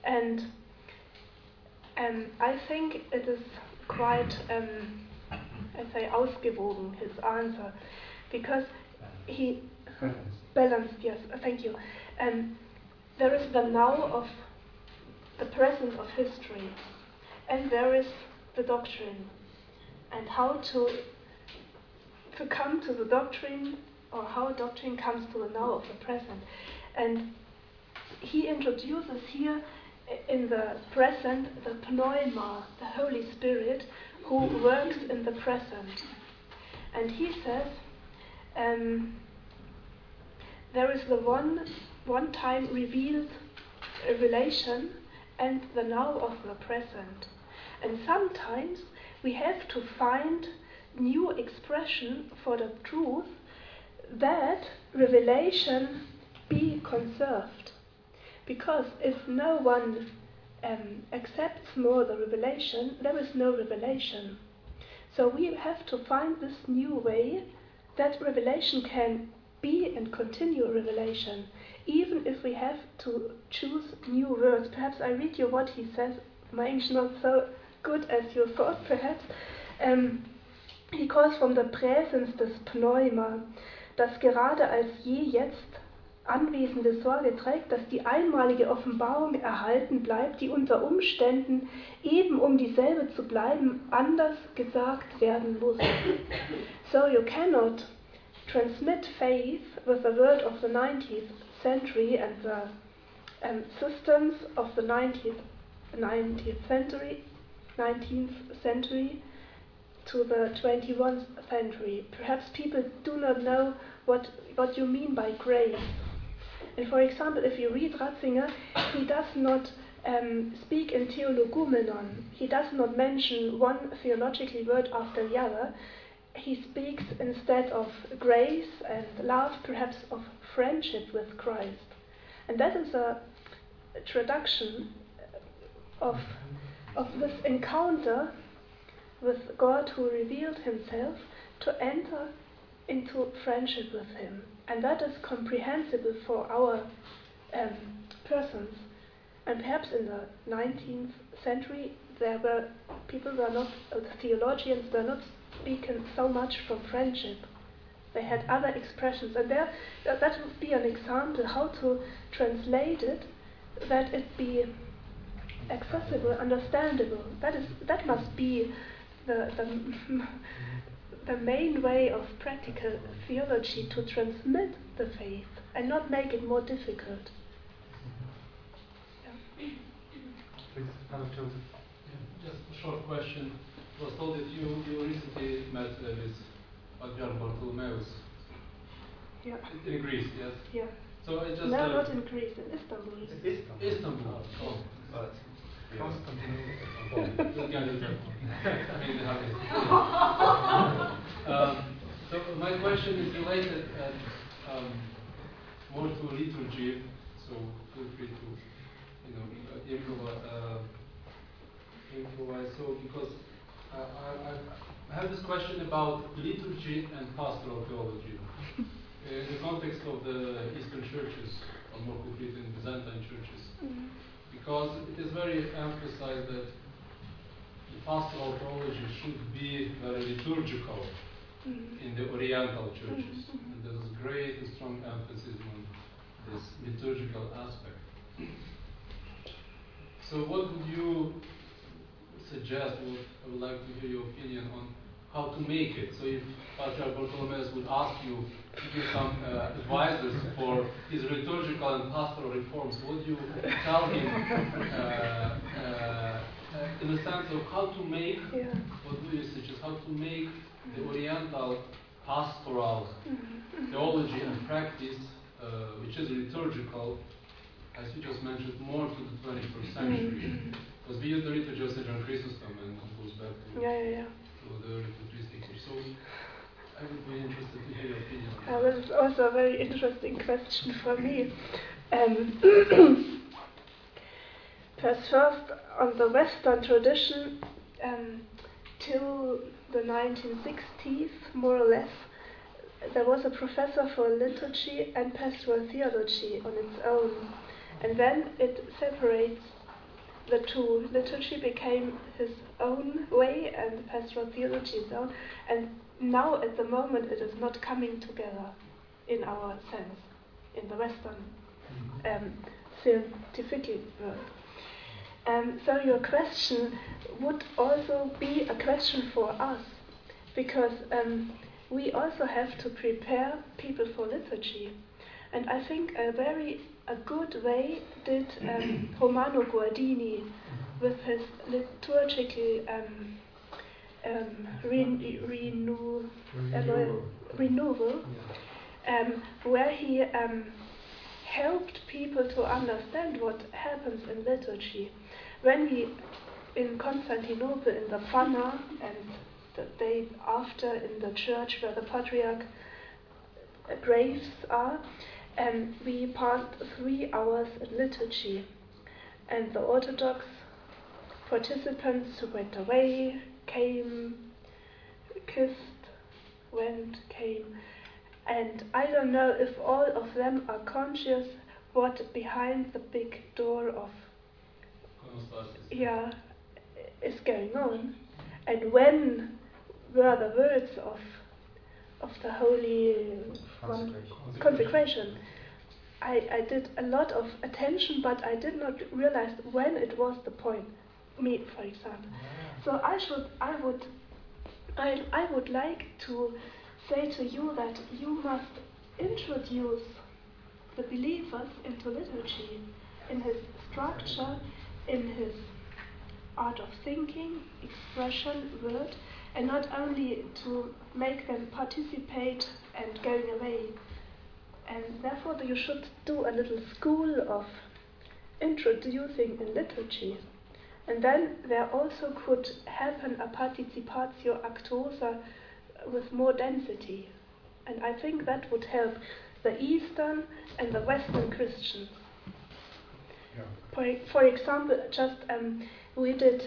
And I think it is quite I say ausgewogen, his answer, because he balanced. Yes, thank you. There is the now of the present of history, and there is the doctrine, and how to come to the doctrine, or how doctrine comes to the now of the present. And he introduces here in the present the pneuma, the Holy Spirit, who works in the present. And he says there is the one time revealed revelation and the now of the present. And sometimes we have to find new expression for the truth that revelation be conserved. Because if no one accepts more the revelation, there is no revelation. So we have to find this new way that revelation can be and continue revelation, even if we have to choose new words. Perhaps I read you what he says. My English not so good as you thought, perhaps. He calls from the Präsens des Pneuma, das gerade als je jetzt anwesende Sorge trägt, dass die einmalige Offenbarung erhalten bleibt, die unter Umständen, eben um dieselbe zu bleiben, anders gesagt werden muss. So you cannot transmit faith with the word of the 19th century and the systems of the 19th century to the 21st century. Perhaps people do not know what you mean by grace. And for example, if you read Ratzinger, he does not speak in theologumenon. He does not mention one theological word after the other. He speaks instead of grace and love, perhaps of friendship with Christ. And that is a traduction of this encounter with God who revealed himself to enter into friendship with him. And that is comprehensible for our persons. And perhaps in the 19th century, theologians were not speaking so much from friendship. They had other expressions. And that would be an example how to translate it, that it be accessible, understandable. That must be the main way of practical theology, to transmit the faith and not make it more difficult. Yeah. Please, Father Joseph. Just a short question. I was told that you recently met with Patriarch Bartholomeus. Yeah. In Greece, yes? Yeah. So I just no, not in Greece, in Istanbul. Istanbul. Oh, but so my question is related more to liturgy. So feel free to improvise. So because I have this question about liturgy and pastoral theology in the context of the Eastern churches, or more concretely in Byzantine churches. Mm-hmm. Because it is very emphasized that the pastoral theology should be very liturgical in the Oriental churches. And there is great and strong emphasis on this liturgical aspect. So what would you suggest? I would like to hear your opinion on how to make it. So if Patriarch Bartholomeus would ask you to give some advices for his liturgical and pastoral reforms, would you tell him in the sense of how to make, what do you suggest, how to make the Oriental pastoral theology and practice, which is liturgical, as you just mentioned, more to the 21st century? Because we use the liturgy of St. John Chrysostom and goes back to the early patristic age. So I would be interested to hear your opinion on that. That is also a very interesting question for me. First, on the Western tradition, till the 1960s, more or less, there was a professor for liturgy and pastoral theology on its own. And then it separates the two. Liturgy became his own way and pastoral theology his own. And now at the moment it is not coming together in our sense, in the Western scientific world. So your question would also be a question for us, because we also have to prepare people for liturgy. And I think a good way did Romano Guardini with his liturgical renewal, where he helped people to understand what happens in liturgy. When he, in Constantinople, in the Fana, and the day after in the church where the patriarch graves are, we passed 3 hours in liturgy. And the Orthodox participants who went away, came, kissed, went, came. And I don't know if all of them are conscious what behind the big door of is going on, and when were the words of the holy consecration. I did a lot of attention, but I did not realize when it was the point. Me, for example. So I would like to say to you that you must introduce the believers into liturgy, in his structure, in his art of thinking, expression, word, and not only to make them participate and going away. And therefore you should do a little school of introducing in liturgy. And then there also could happen a participatio actosa with more density. And I think that would help the Eastern and the Western Christians. For example, just we did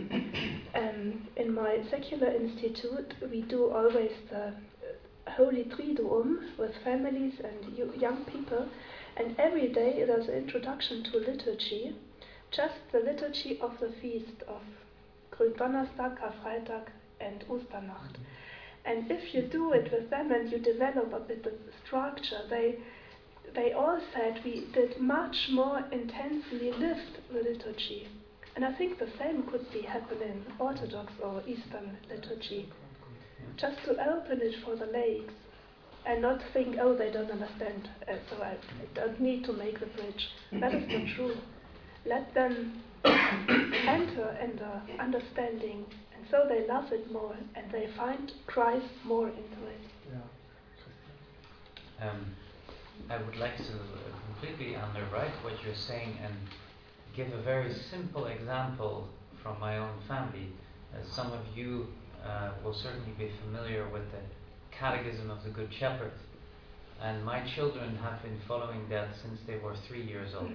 in my secular institute, we do always the Holy Triduum with families and young people, and every day there's an introduction to liturgy, just the liturgy of the feast of Gründonnerstag, Karfreitag, and Osternacht. And if you do it with them and you develop a bit of structure, they all said we did much more intensely lift the liturgy. And I think the same could be happening in Orthodox or Eastern liturgy. Just to open it for the laics and not think, oh, they don't understand, so I don't need to make the bridge. That is not true. Let them enter in the understanding, and so they love it more and they find Christ more into it. I would like to completely underwrite what you're saying and give a very simple example from my own family. Some of you will certainly be familiar with the Catechism of the Good Shepherd, and my children have been following that since they were 3 years old.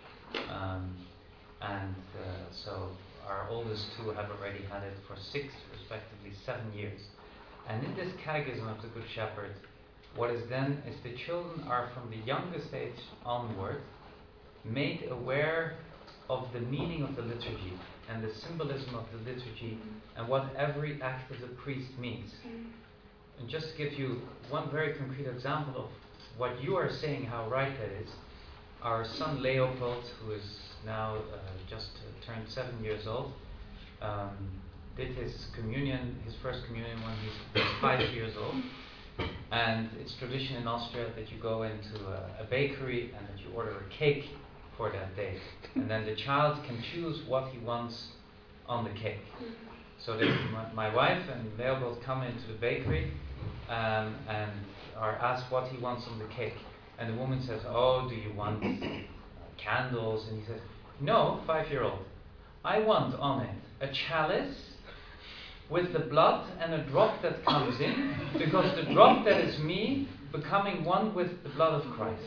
So our oldest 2 have already had it for 6, respectively 7 years. And in this Catechism of the Good Shepherd, what is done is the children are from the youngest age onward made aware of the meaning of the liturgy and the symbolism of the liturgy and what every act of the priest means. And just to give you one very concrete example of what you are saying, how right that is, our son Leopold, who is now just turned 7 years old, did his communion, his first communion when he's 5 years old. And it's tradition in Austria that you go into a bakery and that you order a cake for that day. And then the child can choose what he wants on the cake. So my wife and Leopold come into the bakery and are asked what he wants on the cake. And the woman says, oh, do you want candles? And he says, no, 5-year-old. I want on it a chalice with the blood and a drop that comes in, because the drop that is me becoming one with the blood of Christ.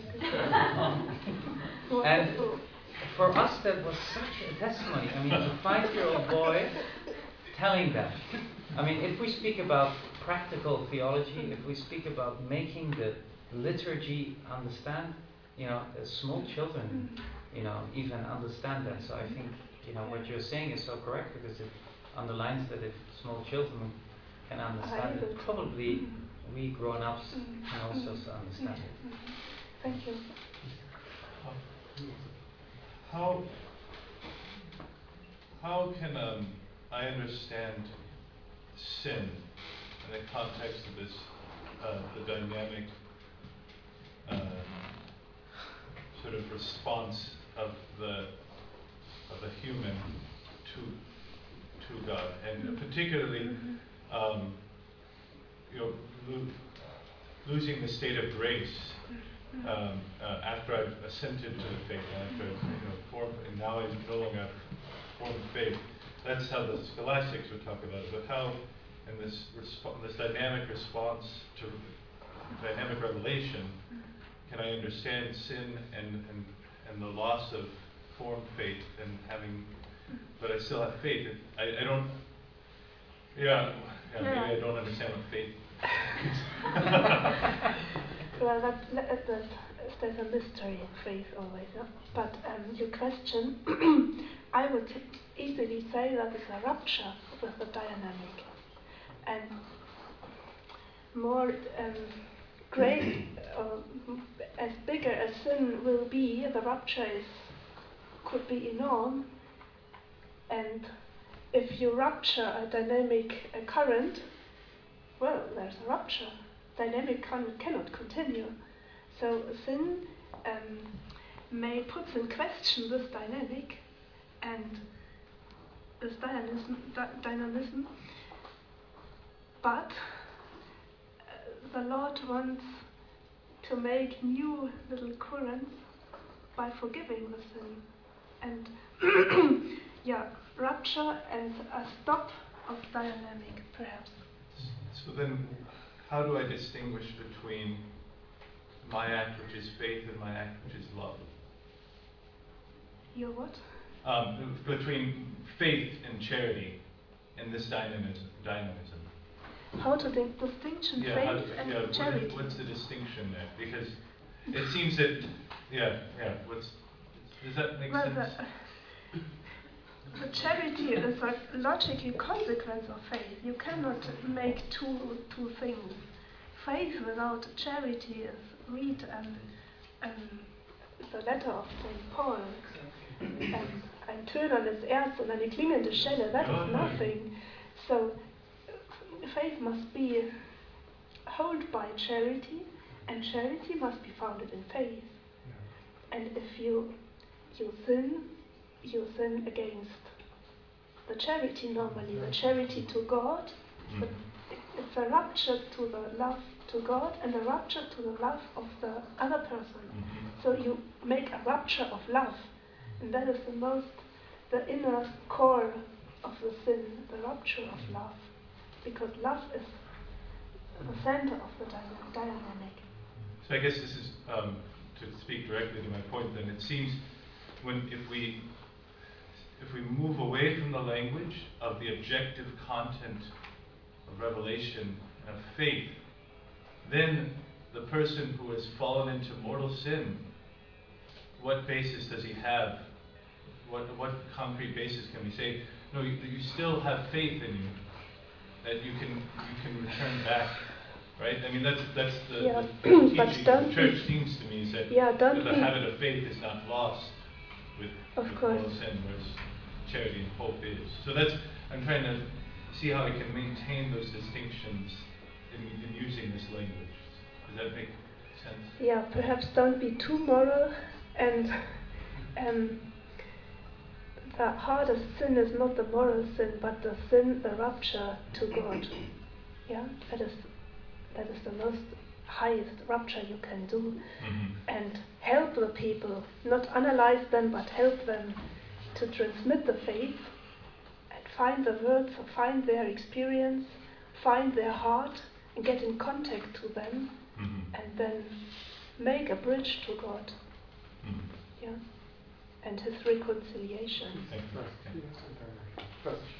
And for us that was such a testimony. I mean, a 5-year-old boy telling that. I mean, if we speak about practical theology, if we speak about making the liturgy understand, small children, even understand that. So I think you know, what you're saying is so correct, because it underlines that if small children can understand it, probably we grown-ups can also understand it. Thank you. How can I understand sin in the context of this, the dynamic sort of response of the human to God, and particularly, losing the state of grace after I've assented to the faith, after formed, and now I no longer have formed faith. That's how the scholastics would talk about it. But how, in this dynamic response to dynamic revelation, can I understand sin and the loss of formed faith and having, but I still have faith. I don't. Yeah. Maybe I don't understand what faith is. Well, there's a mystery in faith always. Yeah? But your question, I would easily say that it's a rupture with the dynamic, and more great, as bigger as sin will be, the rupture could be enormous. And if you rupture a dynamic current, well, there's a rupture. Dynamic current cannot continue. So sin may put in question this dynamic and this dynamism, but the Lord wants to make new little currents by forgiving the sin. And rupture and a stop of dynamic, perhaps. So then, how do I distinguish between my act, which is faith, and my act, which is love? Your what? Between faith and charity in this dynamism. How to distinction faith and charity? What's the distinction there? Because it seems that, does that make sense? The charity is a logical consequence of faith. You cannot make two things. Faith without charity is read the letter of St. Paul. Ein tönernes Erz und eine klingende Schelle, that is nothing. So faith must be held by charity, and charity must be founded in faith. And if you sin against the charity normally, the charity to God. It's a rupture to the love to God and a rupture to the love of the other person. So you make a rupture of love, and that is the inner core of the sin, the rupture of love, because love is the center of the dynamic. So I guess this is to speak directly to my point. Then it seems if we move away from the language of the objective content of revelation and of faith, then the person who has fallen into mortal sin, what basis does he have? What concrete basis can we say, no, you still have faith in you, that you can return back, right? I mean, that's the teaching of the church seems to me, is that the habit of faith is not lost with mortal sin, whereas charity and hope is. So I'm trying to see how I can maintain those distinctions in using this language. Does that make sense? Yeah, perhaps don't be too moral, and the hardest sin is not the moral sin, but the rupture to God. Yeah, that is the most highest rupture you can do, and help the people, not analyze them, but help them to transmit the faith and find the words, find their experience, find their heart, and get in contact to them, and then make a bridge to God. Yeah, and His reconciliation. First.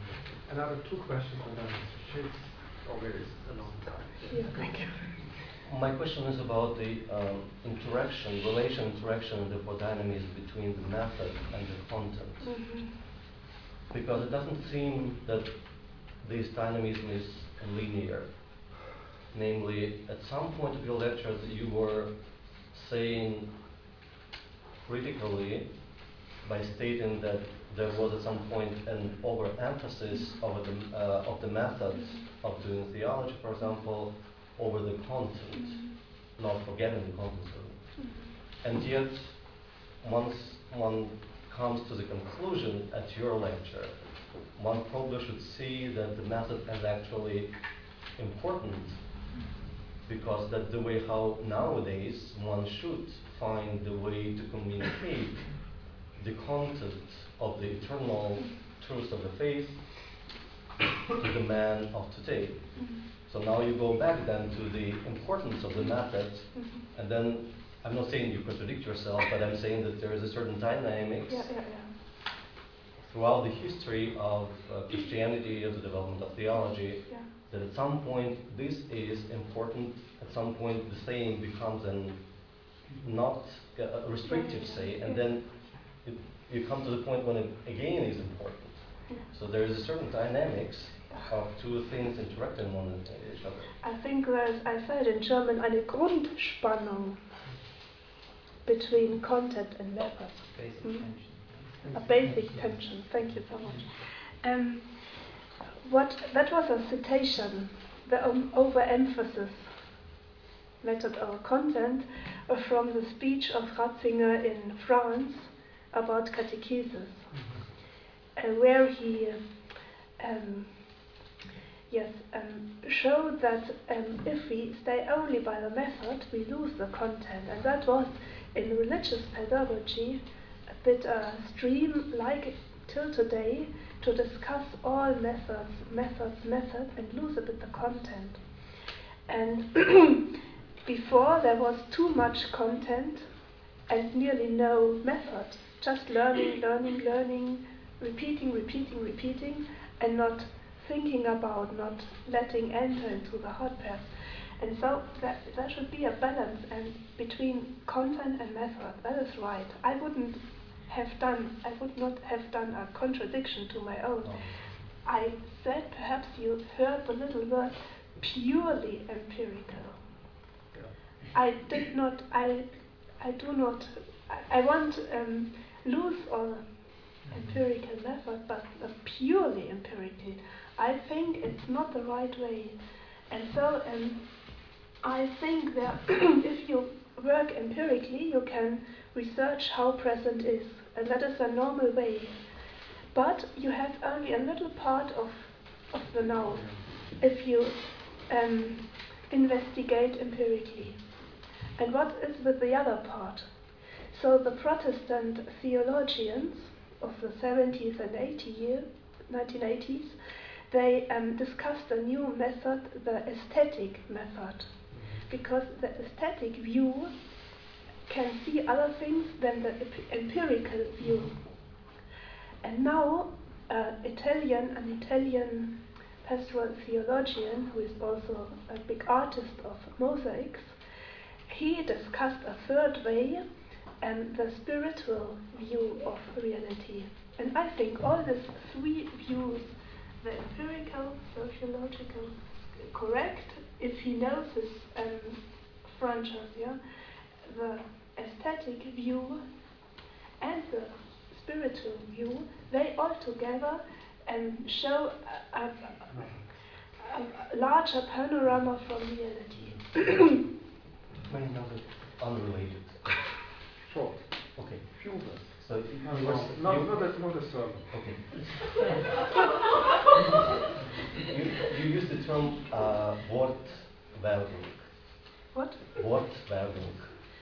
Another two questions, and then she's already a long time. Yeah, thank you. My question is about the interaction, and therefore dynamism between the method and the content. Mm-hmm. Because it doesn't seem that this dynamism is linear. Namely, at some point of your lecture, you were saying critically by stating that there was at some point an overemphasis of the methods of doing theology, for example, over the content, not forgetting the content. And yet, once one comes to the conclusion at your lecture, one probably should see that the method is actually important, because that's the way how nowadays one should find the way to communicate the content of the eternal truths of the faith to the man of today. So now you go back then to the importance of the method, and then I'm not saying you contradict yourself, but I'm saying that there is a certain dynamics throughout the history of Christianity, of the development of theology, that at some point this is important, at some point the saying becomes an not restrictive say, and then you come to the point when it again is important. So there is a certain dynamics of two things interacting one with each other. I think there's, I said in German, eine Grundspannung between content and method. Basic tension. A basic tension. Thank you so much. That was a citation, the overemphasis method or content from the speech of Ratzinger in France about catechesis, where he showed that if we stay only by the method, we lose the content, and that was in religious pedagogy a bit a stream like till today to discuss all methods, and lose a bit the content. And before there was too much content and nearly no method, just learning, repeating, and not thinking about, not letting enter into the hot path. And so there should be a balance between content and method. That is right. I would not have done a contradiction to my own. I said, perhaps you heard the little word, purely empirical. I won't lose all empirical method, but purely empirically, I think it's not the right way. And so I think that if you work empirically, you can research how present is, and that is a normal way. But you have only a little part of the now if you investigate empirically. And what is with the other part? So the Protestant theologians of the 70s and 1980s, they discussed a new method, the aesthetic method, because the aesthetic view can see other things than the empirical view. And now an Italian pastoral theologian, who is also a big artist of mosaics, he discussed a third way, the spiritual view of reality. And I think all these three views, the empirical, sociological, correct, if he knows his frontiers, the aesthetic view and the spiritual view, they all together show a larger panorama from reality. Many numbers unrelated. Short. Okay. Few words. So not a sermon. Okay. you use the term Wortwerdung. What? Wortwerdung.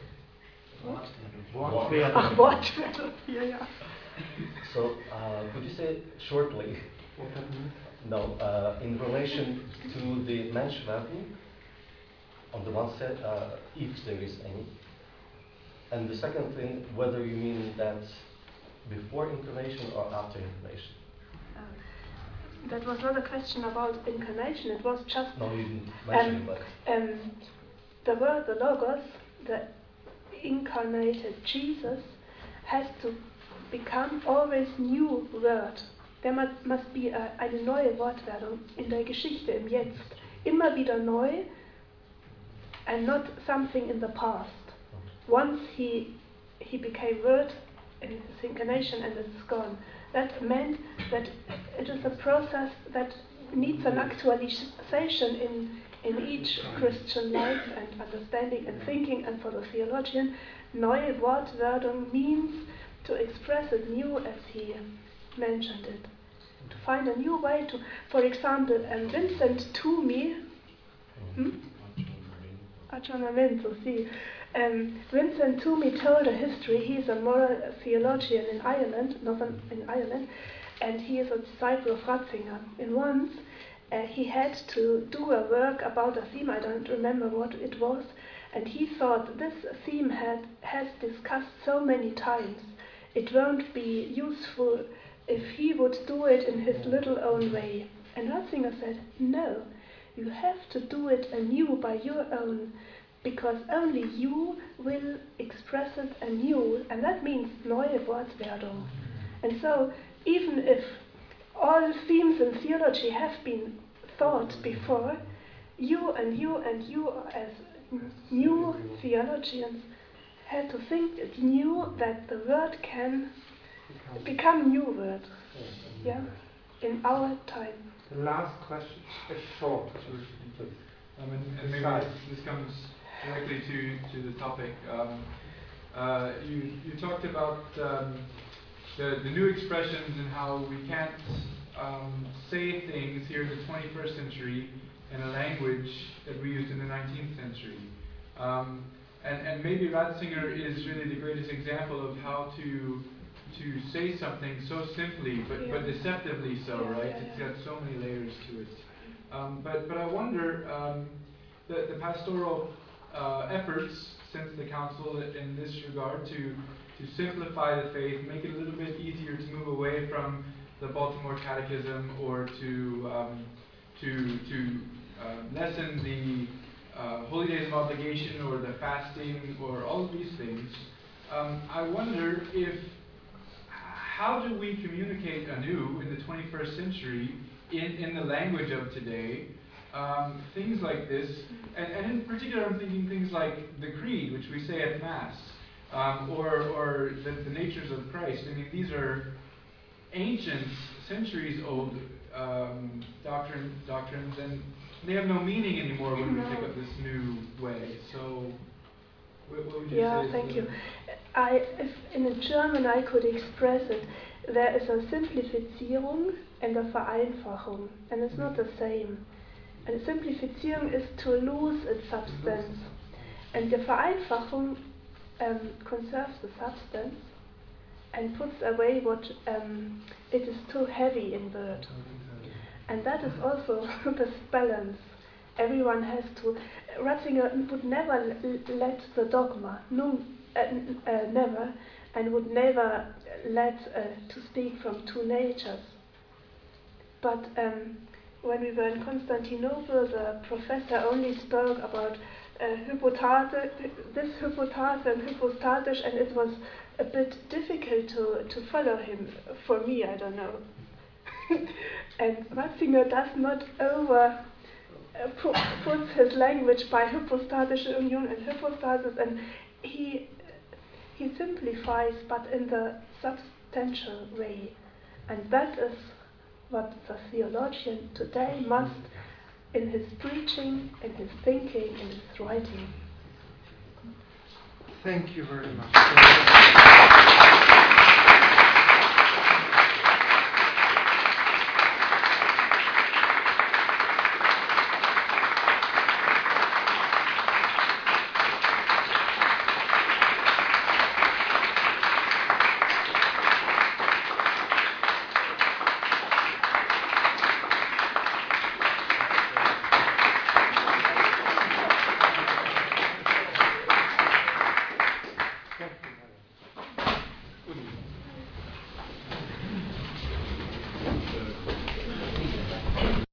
Wortwerdung. Yeah. So could you say shortly? What that means? No, in relation to the Menschwerdung, on the one side, if there is any. And the second thing, whether you mean that before incarnation or after incarnation. That was not a question about incarnation, it was just... No, you didn't mention it, but... the word, the Logos, the incarnated Jesus, has to become always new word. There must be eine neue Wortwerdung in der Geschichte, im Jetzt. Immer wieder neu, and not something in the past. Once he became word in his incarnation and it's gone. That meant that it is a process that needs an actualization in each Christian life and understanding and thinking, and for the theologian, neue Wortwerdung means to express it new as he mentioned it. To find a new way to, for example, Vincent Toomey, Aggiornamento, sì. Vincent Toomey told a history. He is a moral theologian in Ireland, in Ireland, and he is a disciple of Ratzinger. And once he had to do a work about a theme, I don't remember what it was, and he thought this theme has discussed so many times, it won't be useful if he would do it in his little own way. And Ratzinger said, no, you have to do it anew by your own, because only you will express it anew, and that means neue Wortwerdung. And so, even if all themes in theology have been thought before, you and you as new theologians had to think it new, that the word can become new word. Yeah, in our time. The last question is short. And maybe this comes directly to the topic. You talked about the new expressions and how we can't say things here in the 21st century in a language that we used in the 19th century. And maybe Ratzinger is really the greatest example of how to say something so simply, but deceptively so, right? It's got so many layers to it. But I wonder, the pastoral efforts since the council in this regard to simplify the faith, make it a little bit easier to move away from the Baltimore Catechism, or to lessen the holy days of obligation, or the fasting, or all of these things. I wonder how do we communicate anew in the 21st century in the language of today, things like this, and in particular I'm thinking things like the Creed, which we say at Mass, or the natures of Christ. I mean, these are ancient, centuries-old doctrines, and they have no meaning anymore when we pick up this new way. So, what would you say? Yeah, thank you. If in German I could express it, there is a Simplifizierung and a Vereinfachung, and it's not the same. And Simplifizierung is to lose its substance, and the Vereinfachung conserves the substance and puts away what it is too heavy in word. And that is also this balance. Everyone has to. Ratzinger would never let the dogma, never, and would never let to speak from two natures. But when we were in Constantinople, the professor only spoke about hypotase, this hypotase and hypostatisch, and it was a bit difficult to follow him. For me, I don't know. And Ratzinger does not puts his language by hypostatische union and hypostasis, and he simplifies, but in the substantial way. And that is what the theologian today must, in his preaching, in his thinking, in his writing. Thank you very much.